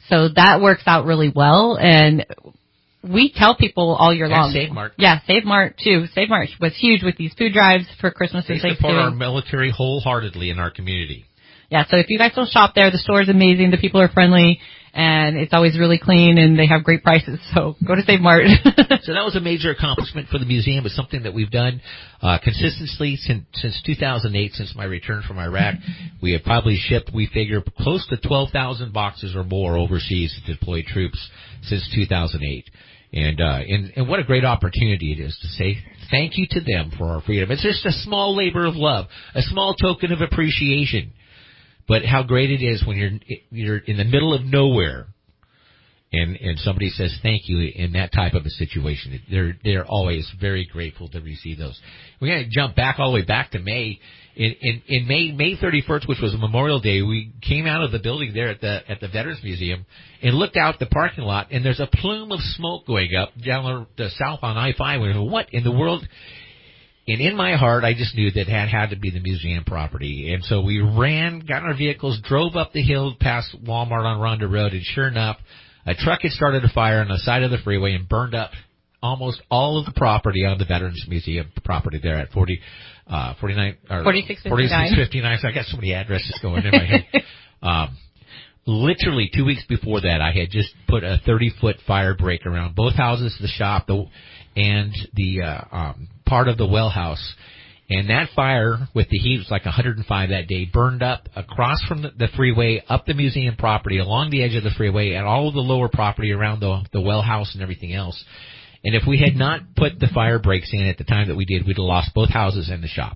So that works out really well, and we tell people all year long. Save Mart. Yeah, Save Mart too. Save Mart was huge with these food drives for Christmas and Thanksgiving. They support our military wholeheartedly in our community. Yeah, so if you guys don't shop there, the store is amazing. The people are friendly, and it's always really clean, and they have great prices. So go to Save Mart. So that was a major accomplishment for the museum. It's something that we've done consistently since 2008, since my return from Iraq. We have probably shipped, we figure, close to 12,000 boxes or more overseas to deploy troops since 2008. And what a great opportunity it is to say thank you to them for our freedom. It's just a small labor of love, a small token of appreciation. But how great it is when you're in the middle of nowhere and somebody says thank you in that type of a situation. They're always very grateful to receive those. We're going to jump back all the way back to May. In May 31st, which was Memorial Day, we came out of the building there at the Veterans Museum and looked out the parking lot, and there's a plume of smoke going up down the south on I-5. We went, what in the world? And in my heart, I just knew that it had to be the museum property. And so we ran, got in our vehicles, drove up the hill past Walmart on Ronda Road, and sure enough, a truck had started a fire on the side of the freeway and burned up almost all of the property on the Veterans Museum property there at 4659. So I got so many addresses going in my head. Literally 2 weeks before that, I had just put a 30-foot fire break around both houses, the shop, and the part of the well house. And that fire, with the heat, was like 105 that day, burned up across from the freeway, up the museum property, along the edge of the freeway, and all of the lower property around the well house and everything else. And if we had not put the fire breaks in at the time that we did, we'd have lost both houses and the shop.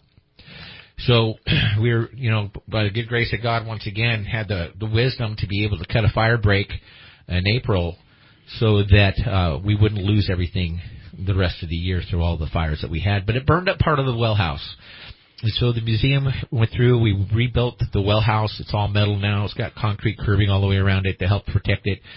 So we were, by the good grace of God, once again, had the wisdom to be able to cut a fire break in April so that we wouldn't lose everything the rest of the year through all the fires that we had. But it burned up part of the well house. And so the museum went through, we rebuilt the well house. It's all metal now. It's got concrete curbing all the way around it to help protect it.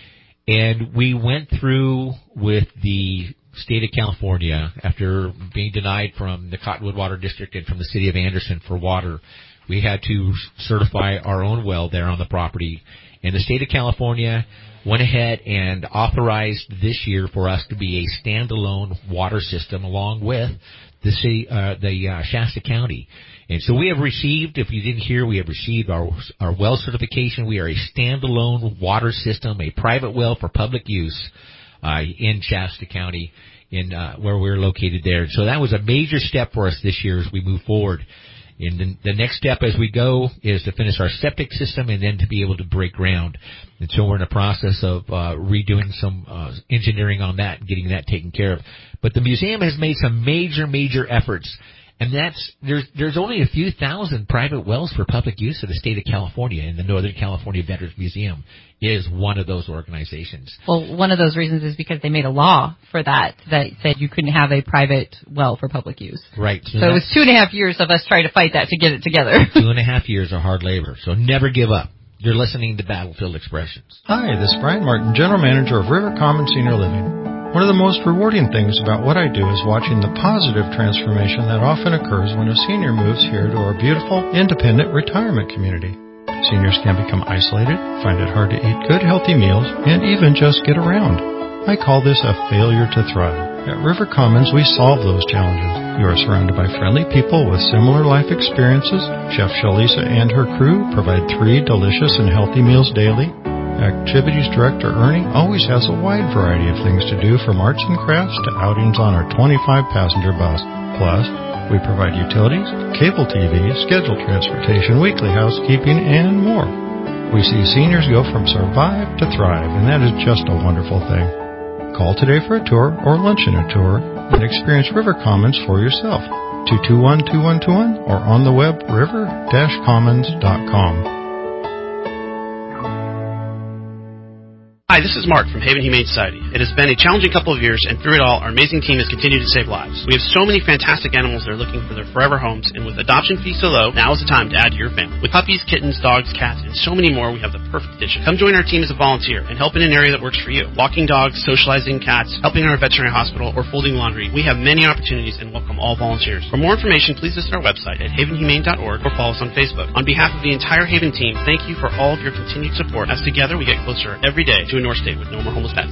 And we went through with the state of California after being denied from the Cottonwood Water District and from the city of Anderson for water. We had to certify our own well there on the property. And the state of California went ahead and authorized this year for us to be a standalone water system along with the city, Shasta County. And so we have received, if you didn't hear, we have received our well certification. We are a standalone water system, a private well for public use in Shasta County, where we're located there. So that was a major step for us this year as we move forward. And the next step as we go is to finish our septic system and then to be able to break ground. And so we're in the process of redoing some engineering on that and getting that taken care of. But the museum has made some major efforts. And there's only a few thousand private wells for public use in the state of California, and the Northern California Veterans Museum is one of those organizations. Well, one of those reasons is because they made a law for that said you couldn't have a private well for public use. Right. So it was 2.5 years of us trying to fight that to get it together. 2.5 years of hard labor. So never give up. You're listening to Battlefield Expressions. Hi, this is Brian Martin, General Manager of River Commons Senior Living. One of the most rewarding things about what I do is watching the positive transformation that often occurs when a senior moves here to our beautiful, independent retirement community. Seniors can become isolated, find it hard to eat good, healthy meals, and even just get around. I call this a failure to thrive. At River Commons, we solve those challenges. You are surrounded by friendly people with similar life experiences. Chef Shalisa and her crew provide 3 delicious and healthy meals daily. Activities Director Ernie always has a wide variety of things to do, from arts and crafts to outings on our 25-passenger bus. Plus, we provide utilities, cable TV, scheduled transportation, weekly housekeeping, and more. We see seniors go from survive to thrive, and that is just a wonderful thing. Call today for a tour or lunch and a tour and experience River Commons for yourself. 221-2121 or on the web river-commons.com. Hi, this is Mark from Haven Humane Society. It has been a challenging couple of years, and through it all, our amazing team has continued to save lives. We have so many fantastic animals that are looking for their forever homes, and with adoption fees so low, now is the time to add to your family. With puppies, kittens, dogs, cats, and so many more, we have the perfect addition. Come join our team as a volunteer and help in an area that works for you. Walking dogs, socializing cats, helping in our veterinary hospital, or folding laundry. We have many opportunities and welcome all volunteers. For more information, please visit our website at havenhumane.org or follow us on Facebook. On behalf of the entire Haven team, thank you for all of your continued support, as together we get closer every day to a North State with no more homeless pets.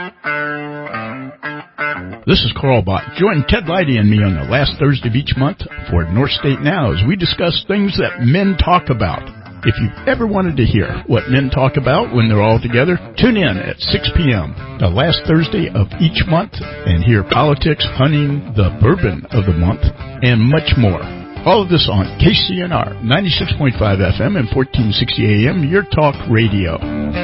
This is Carl Bott. Join Ted Leidy and me on the last Thursday of each month for North State Now as we discuss things that men talk about. If you've ever wanted to hear what men talk about when they're all together, tune in at 6 p.m. the last Thursday of each month and hear politics, hunting, the bourbon of the month, and much more. All of this on KCNR 96.5 FM and 1460 AM, Your Talk Radio.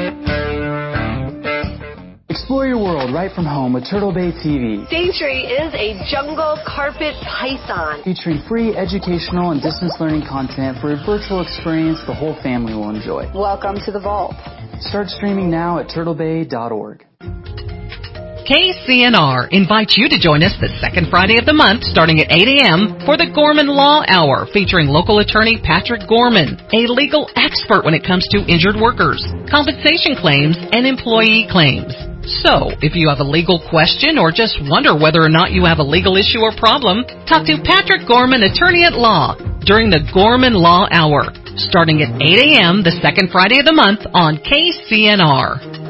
Explore your world right from home with Turtle Bay TV. Daintree is a jungle carpet python. Featuring free educational and distance learning content for a virtual experience the whole family will enjoy. Welcome to the vault. Start streaming now at turtlebay.org. KCNR invites you to join us the second Friday of the month starting at 8 a.m. for the Gorman Law Hour featuring local attorney Patrick Gorman, a legal expert when it comes to injured workers, compensation claims, and employee claims. So, if you have a legal question or just wonder whether or not you have a legal issue or problem, talk to Patrick Gorman, attorney at law, during the Gorman Law Hour, starting at 8 a.m. the second Friday of the month on KCNR.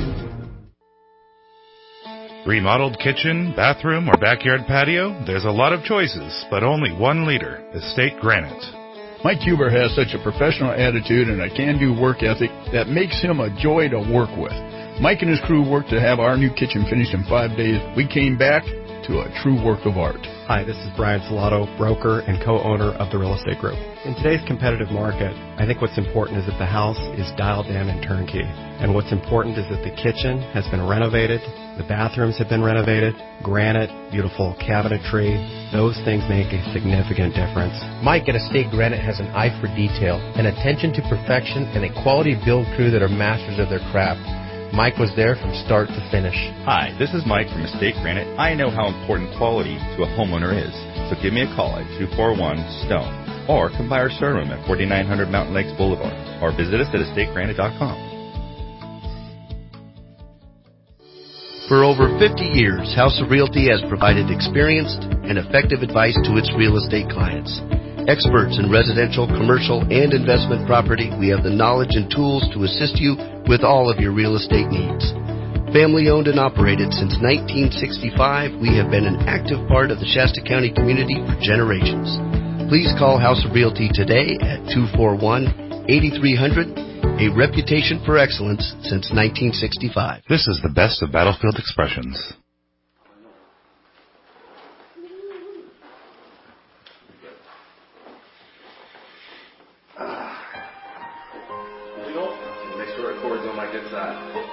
Remodeled kitchen, bathroom, or backyard patio? There's a lot of choices, but only one leader, Estate Granite. Mike Huber has such a professional attitude and a can-do work ethic that makes him a joy to work with. Mike and his crew worked to have our new kitchen finished in 5 days. We came back to a true work of art. Hi, this is Brian Salato, broker and co-owner of the Real Estate Group. In today's competitive market, I think what's important is that the house is dialed in and turnkey. And what's important is that the kitchen has been renovated, the bathrooms have been renovated, granite, beautiful cabinetry. Those things make a significant difference. Mike at Estate Granite has an eye for detail, an attention to perfection, and a quality build crew that are masters of their craft. Mike was there from start to finish. Hi, this is Mike from Estate Granite. I know how important quality to a homeowner is, so give me a call at 241-STONE or come by our showroom at 4900 Mountain Lakes Boulevard or visit us at estategranite.com. For over 50 years, House of Realty has provided experienced and effective advice to its real estate clients. Experts in residential, commercial, and investment property, we have the knowledge and tools to assist you with all of your real estate needs. Family owned and operated since 1965, we have been an active part of the Shasta County community for generations. Please call House of Realty today at 241-8300, a reputation for excellence since 1965. This is the best of Battlefield Expressions. Make sure it cords on my good side.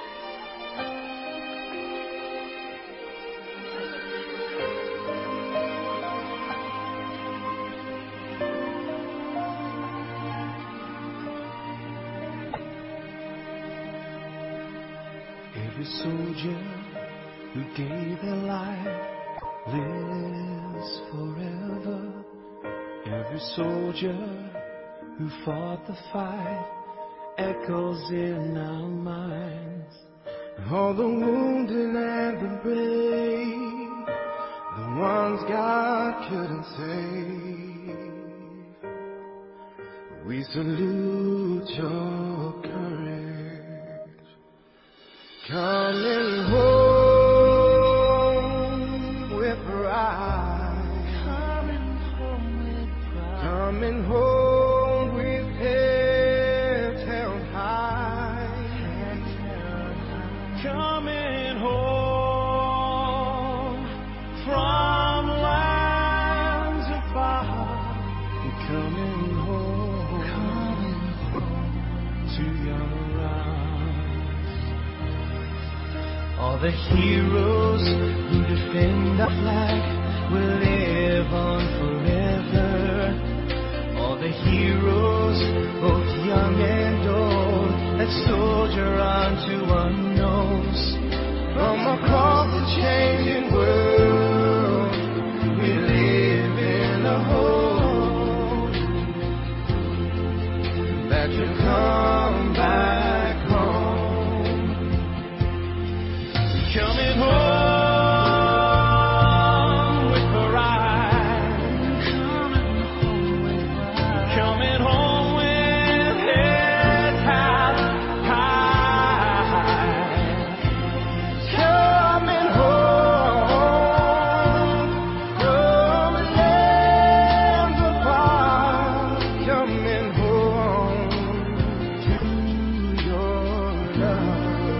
Every soldier who gave their life lives forever. Every soldier who fought the fight echoes in our minds. All the wounded and the brave, the ones God couldn't save. We salute your courage. Coming home with pride. Coming home with pride. Coming home with heads held high. Coming home from lands afar. Coming home to your arms. All the heroes who defend our flag will live on forever. All the heroes, both young and old, red soldier onto unknowns. From across the changing world, we live in a hope that you'll come back home. Coming home with pride. Coming home with heads held high. Coming home from lands apart. Coming home to your love.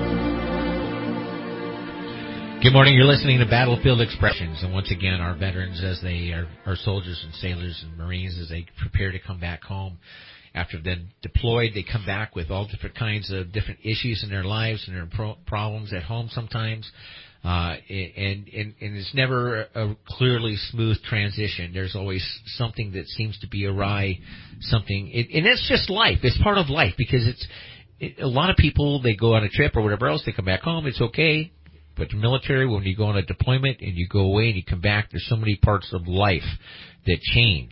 Good morning. You're listening to Battlefield Expressions, and once again, our veterans, as they are soldiers and sailors and Marines, as they prepare to come back home after they've been deployed, they come back with all different kinds of different issues in their lives and their problems at home sometimes, and it's never a clearly smooth transition. There's always something that seems to be awry, and it's just life. It's part of life, because a lot of people, they go on a trip or whatever else, they come back home, it's okay. But the military, when you go on a deployment and you go away and you come back, there's so many parts of life that change.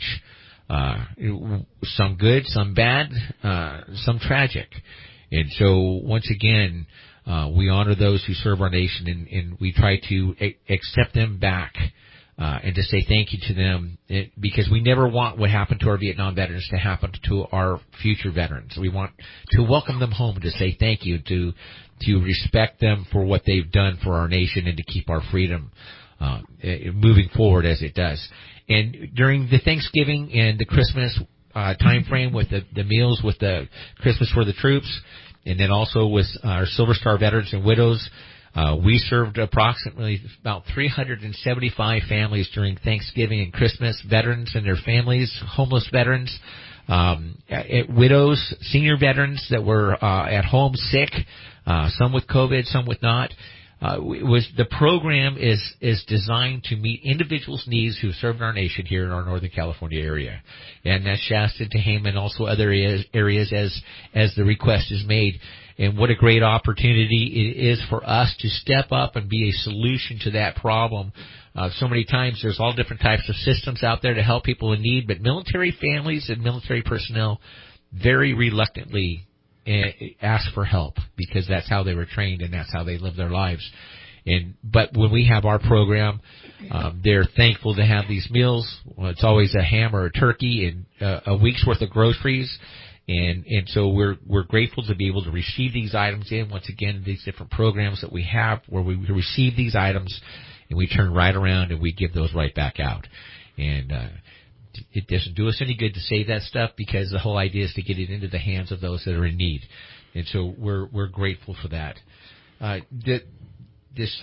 Some good, some bad, some tragic. And so, once again, we honor those who serve our nation, and we try to accept them back, and to say thank you to them, because we never want what happened to our Vietnam veterans to happen to our future veterans. We want to welcome them home, to say thank you, to respect them for what they've done for our nation, and to keep our freedom moving forward as it does. And during the Thanksgiving and the Christmas time frame, with the meals, with the Christmas for the troops, and then also with our Silver Star veterans and widows, we served approximately about 375 families during Thanksgiving and Christmas, veterans and their families, homeless veterans, widows, senior veterans that were at home sick, some with COVID, some with not. The program is designed to meet individuals' needs who served our nation here in our Northern California area, and that's Shasta, Tehama, and also other areas as the request is made. And what a great opportunity it is for us to step up and be a solution to that problem. So many times there's all different types of systems out there to help people in need, but military families and military personnel very reluctantly ask for help, because that's how they were trained and that's how they live their lives. But when we have our program, they're thankful to have these meals. Well, it's always a ham or a turkey and a week's worth of groceries. And so we're grateful to be able to receive these items in. Once again, these different programs that we have where we receive these items and we turn right around and we give those right back out. And it doesn't do us any good to say that stuff, because the whole idea is to get it into the hands of those that are in need. And so we're grateful for that. This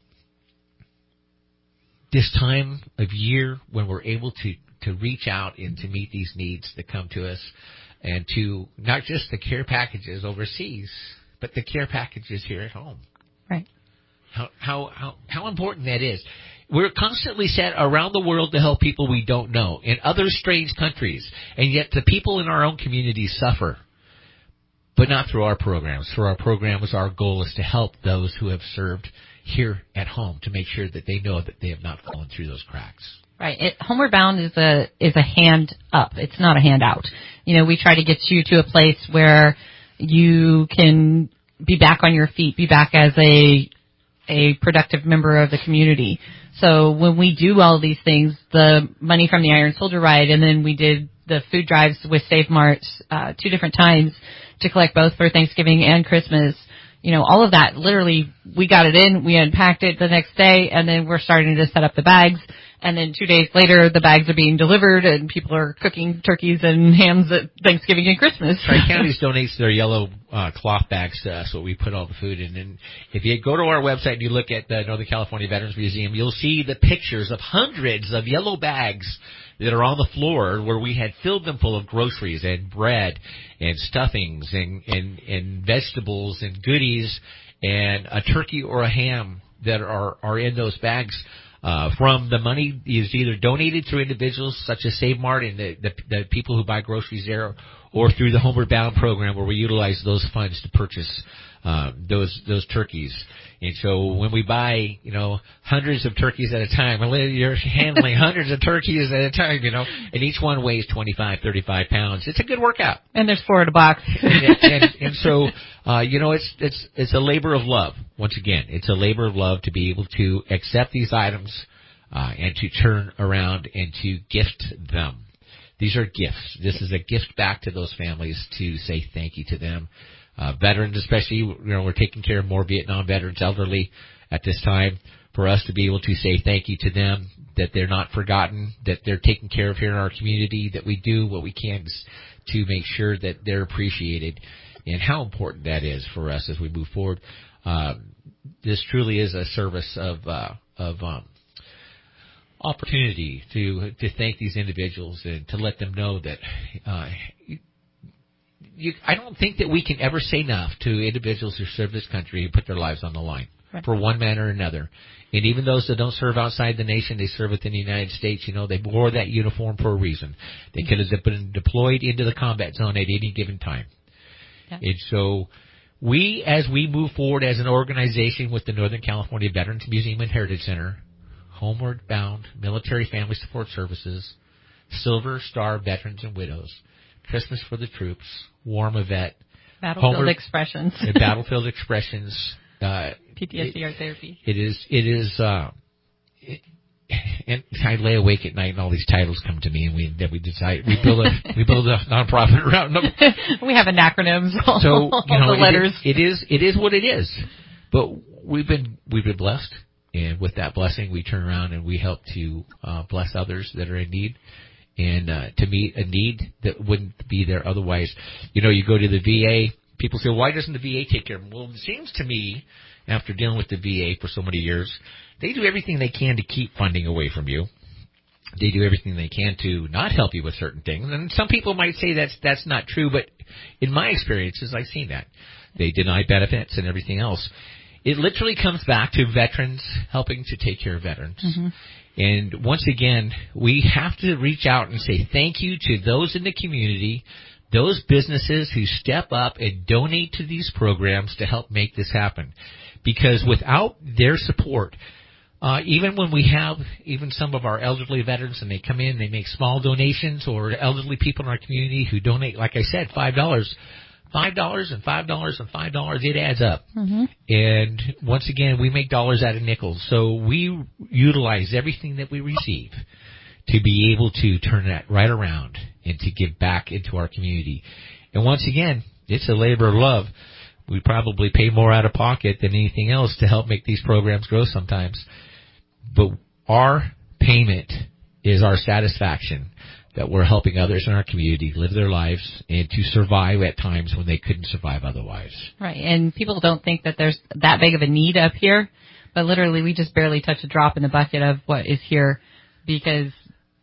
time of year when we're able to reach out and to meet these needs that come to us, and to not just the care packages overseas, but the care packages here at home. Right. How important that is. We're constantly sent around the world to help people we don't know in other strange countries, and yet the people in our own communities suffer. But not through our programs. Through our programs, our goal is to help those who have served here at home, to make sure that they know that they have not fallen through those cracks. Right. Homeward Bound is a hand up. It's not a hand out. You know, we try to get you to a place where you can be back on your feet, be back as a productive member of the community. So when we do all these things, the money from the Iron Soldier Ride, and then we did the food drives with Save Marts 2 different times to collect both for Thanksgiving and Christmas. You know, all of that, literally, we got it in, we unpacked it the next day, and then we're starting to set up the bags. And then 2 days later, the bags are being delivered, and people are cooking turkeys and hams at Thanksgiving and Christmas. Tri-Counties donates their yellow cloth bags to us, what we put all the food in. And if you go to our website and you look at the Northern California Veterans Museum, you'll see the pictures of hundreds of yellow bags that are on the floor where we had filled them full of groceries and bread and stuffings and vegetables and goodies and a turkey or a ham that are in those bags. From the money is either donated through individuals such as Save Mart and the people who buy groceries there, or through the Homeward Bound program where we utilize those funds to purchase those turkeys. And so when we buy, hundreds of turkeys at a time, you're handling hundreds of turkeys at a time, and each one weighs 25, 35 pounds. It's a good workout. And there's 4 in a box. and so, it's a labor of love. Once again, it's a labor of love to be able to accept these items, and to turn around and to gift them. These are gifts. This is a gift back to those families to say thank you to them. Veterans especially, we're taking care of more Vietnam veterans, elderly at this time, for us to be able to say thank you to them, that they're not forgotten, that they're taken care of here in our community, that we do what we can to make sure that they're appreciated, and how important that is for us as we move forward. This truly is a service of opportunity to thank these individuals and to let them know that I don't think that we can ever say enough to individuals who serve this country and put their lives on the line for one manner or another. And even those that don't serve outside the nation, they serve within the United States, they wore that uniform for a reason. They could have been deployed into the combat zone at any given time. Yeah. And so as we move forward as an organization with the Northern California Veterans Museum and Heritage Center, Homeward Bound Military Family Support Services, Silver Star Veterans and Widows, Christmas for the Troops, Warm a Vet, Battlefield Expressions, Battlefield Expressions, PTSD Art Therapy. It is, and I lay awake at night and all these titles come to me, and we decide we build a nonprofit around them. We have acronyms. So the letters. It is what it is. But we've been blessed, and with that blessing, we turn around and we help to bless others that are in need. And to meet a need that wouldn't be there otherwise. You go to the VA, people say, why doesn't the VA take care of them? Well, it seems to me, after dealing with the VA for so many years, they do everything they can to keep funding away from you. They do everything they can to not help you with certain things. And some people might say that's not true, but in my experiences, I've seen that. They deny benefits and everything else. It literally comes back to veterans helping to take care of veterans. Mm-hmm. And once again, we have to reach out and say thank you to those in the community, those businesses who step up and donate to these programs to help make this happen. Because without their support, even when we have even some of our elderly veterans and they come in, they make small donations, or elderly people in our community who donate, like I said, $5 and $5 and $5, it adds up. Mm-hmm. And once again, we make dollars out of nickels. So we utilize everything that we receive to be able to turn that right around and to give back into our community. And once again, it's a labor of love. We probably pay more out of pocket than anything else to help make these programs grow sometimes. But our payment is our satisfaction that we're helping others in our community live their lives and to survive at times when they couldn't survive otherwise. Right, and people don't think that there's that big of a need up here, but literally we just barely touch a drop in the bucket of what is here because,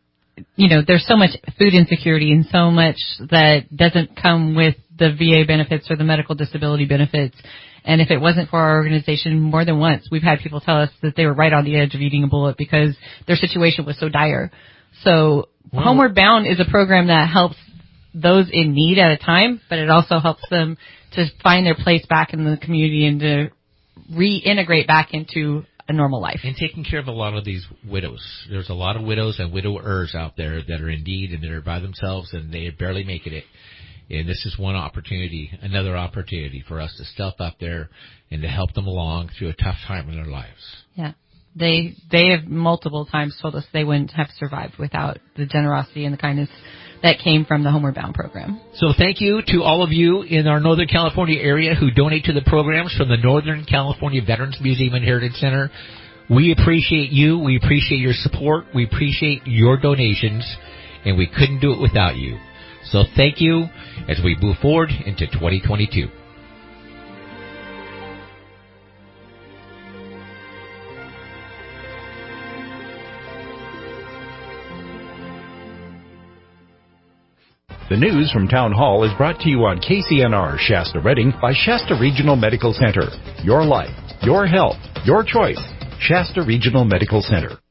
there's so much food insecurity and so much that doesn't come with the VA benefits or the medical disability benefits. And if it wasn't for our organization, more than once, we've had people tell us that they were right on the edge of eating a bullet because their situation was so dire. So Homeward Bound is a program that helps those in need at a time, but it also helps them to find their place back in the community and to reintegrate back into a normal life. And taking care of a lot of these widows. There's a lot of widows and widowers out there that are in need and that are by themselves and they are barely making it. And this is another opportunity for us to step up there and to help them along through a tough time in their lives. Yeah. They have multiple times told us they wouldn't have survived without the generosity and the kindness that came from the Homeward Bound program. So thank you to all of you in our Northern California area who donate to the programs from the Northern California Veterans Museum and Heritage Center. We appreciate you. We appreciate your support. We appreciate your donations, and we couldn't do it without you. So thank you as we move forward into 2022. The news from Town Hall is brought to you on KCNR Shasta Redding by Shasta Regional Medical Center. Your life, your health, your choice. Shasta Regional Medical Center.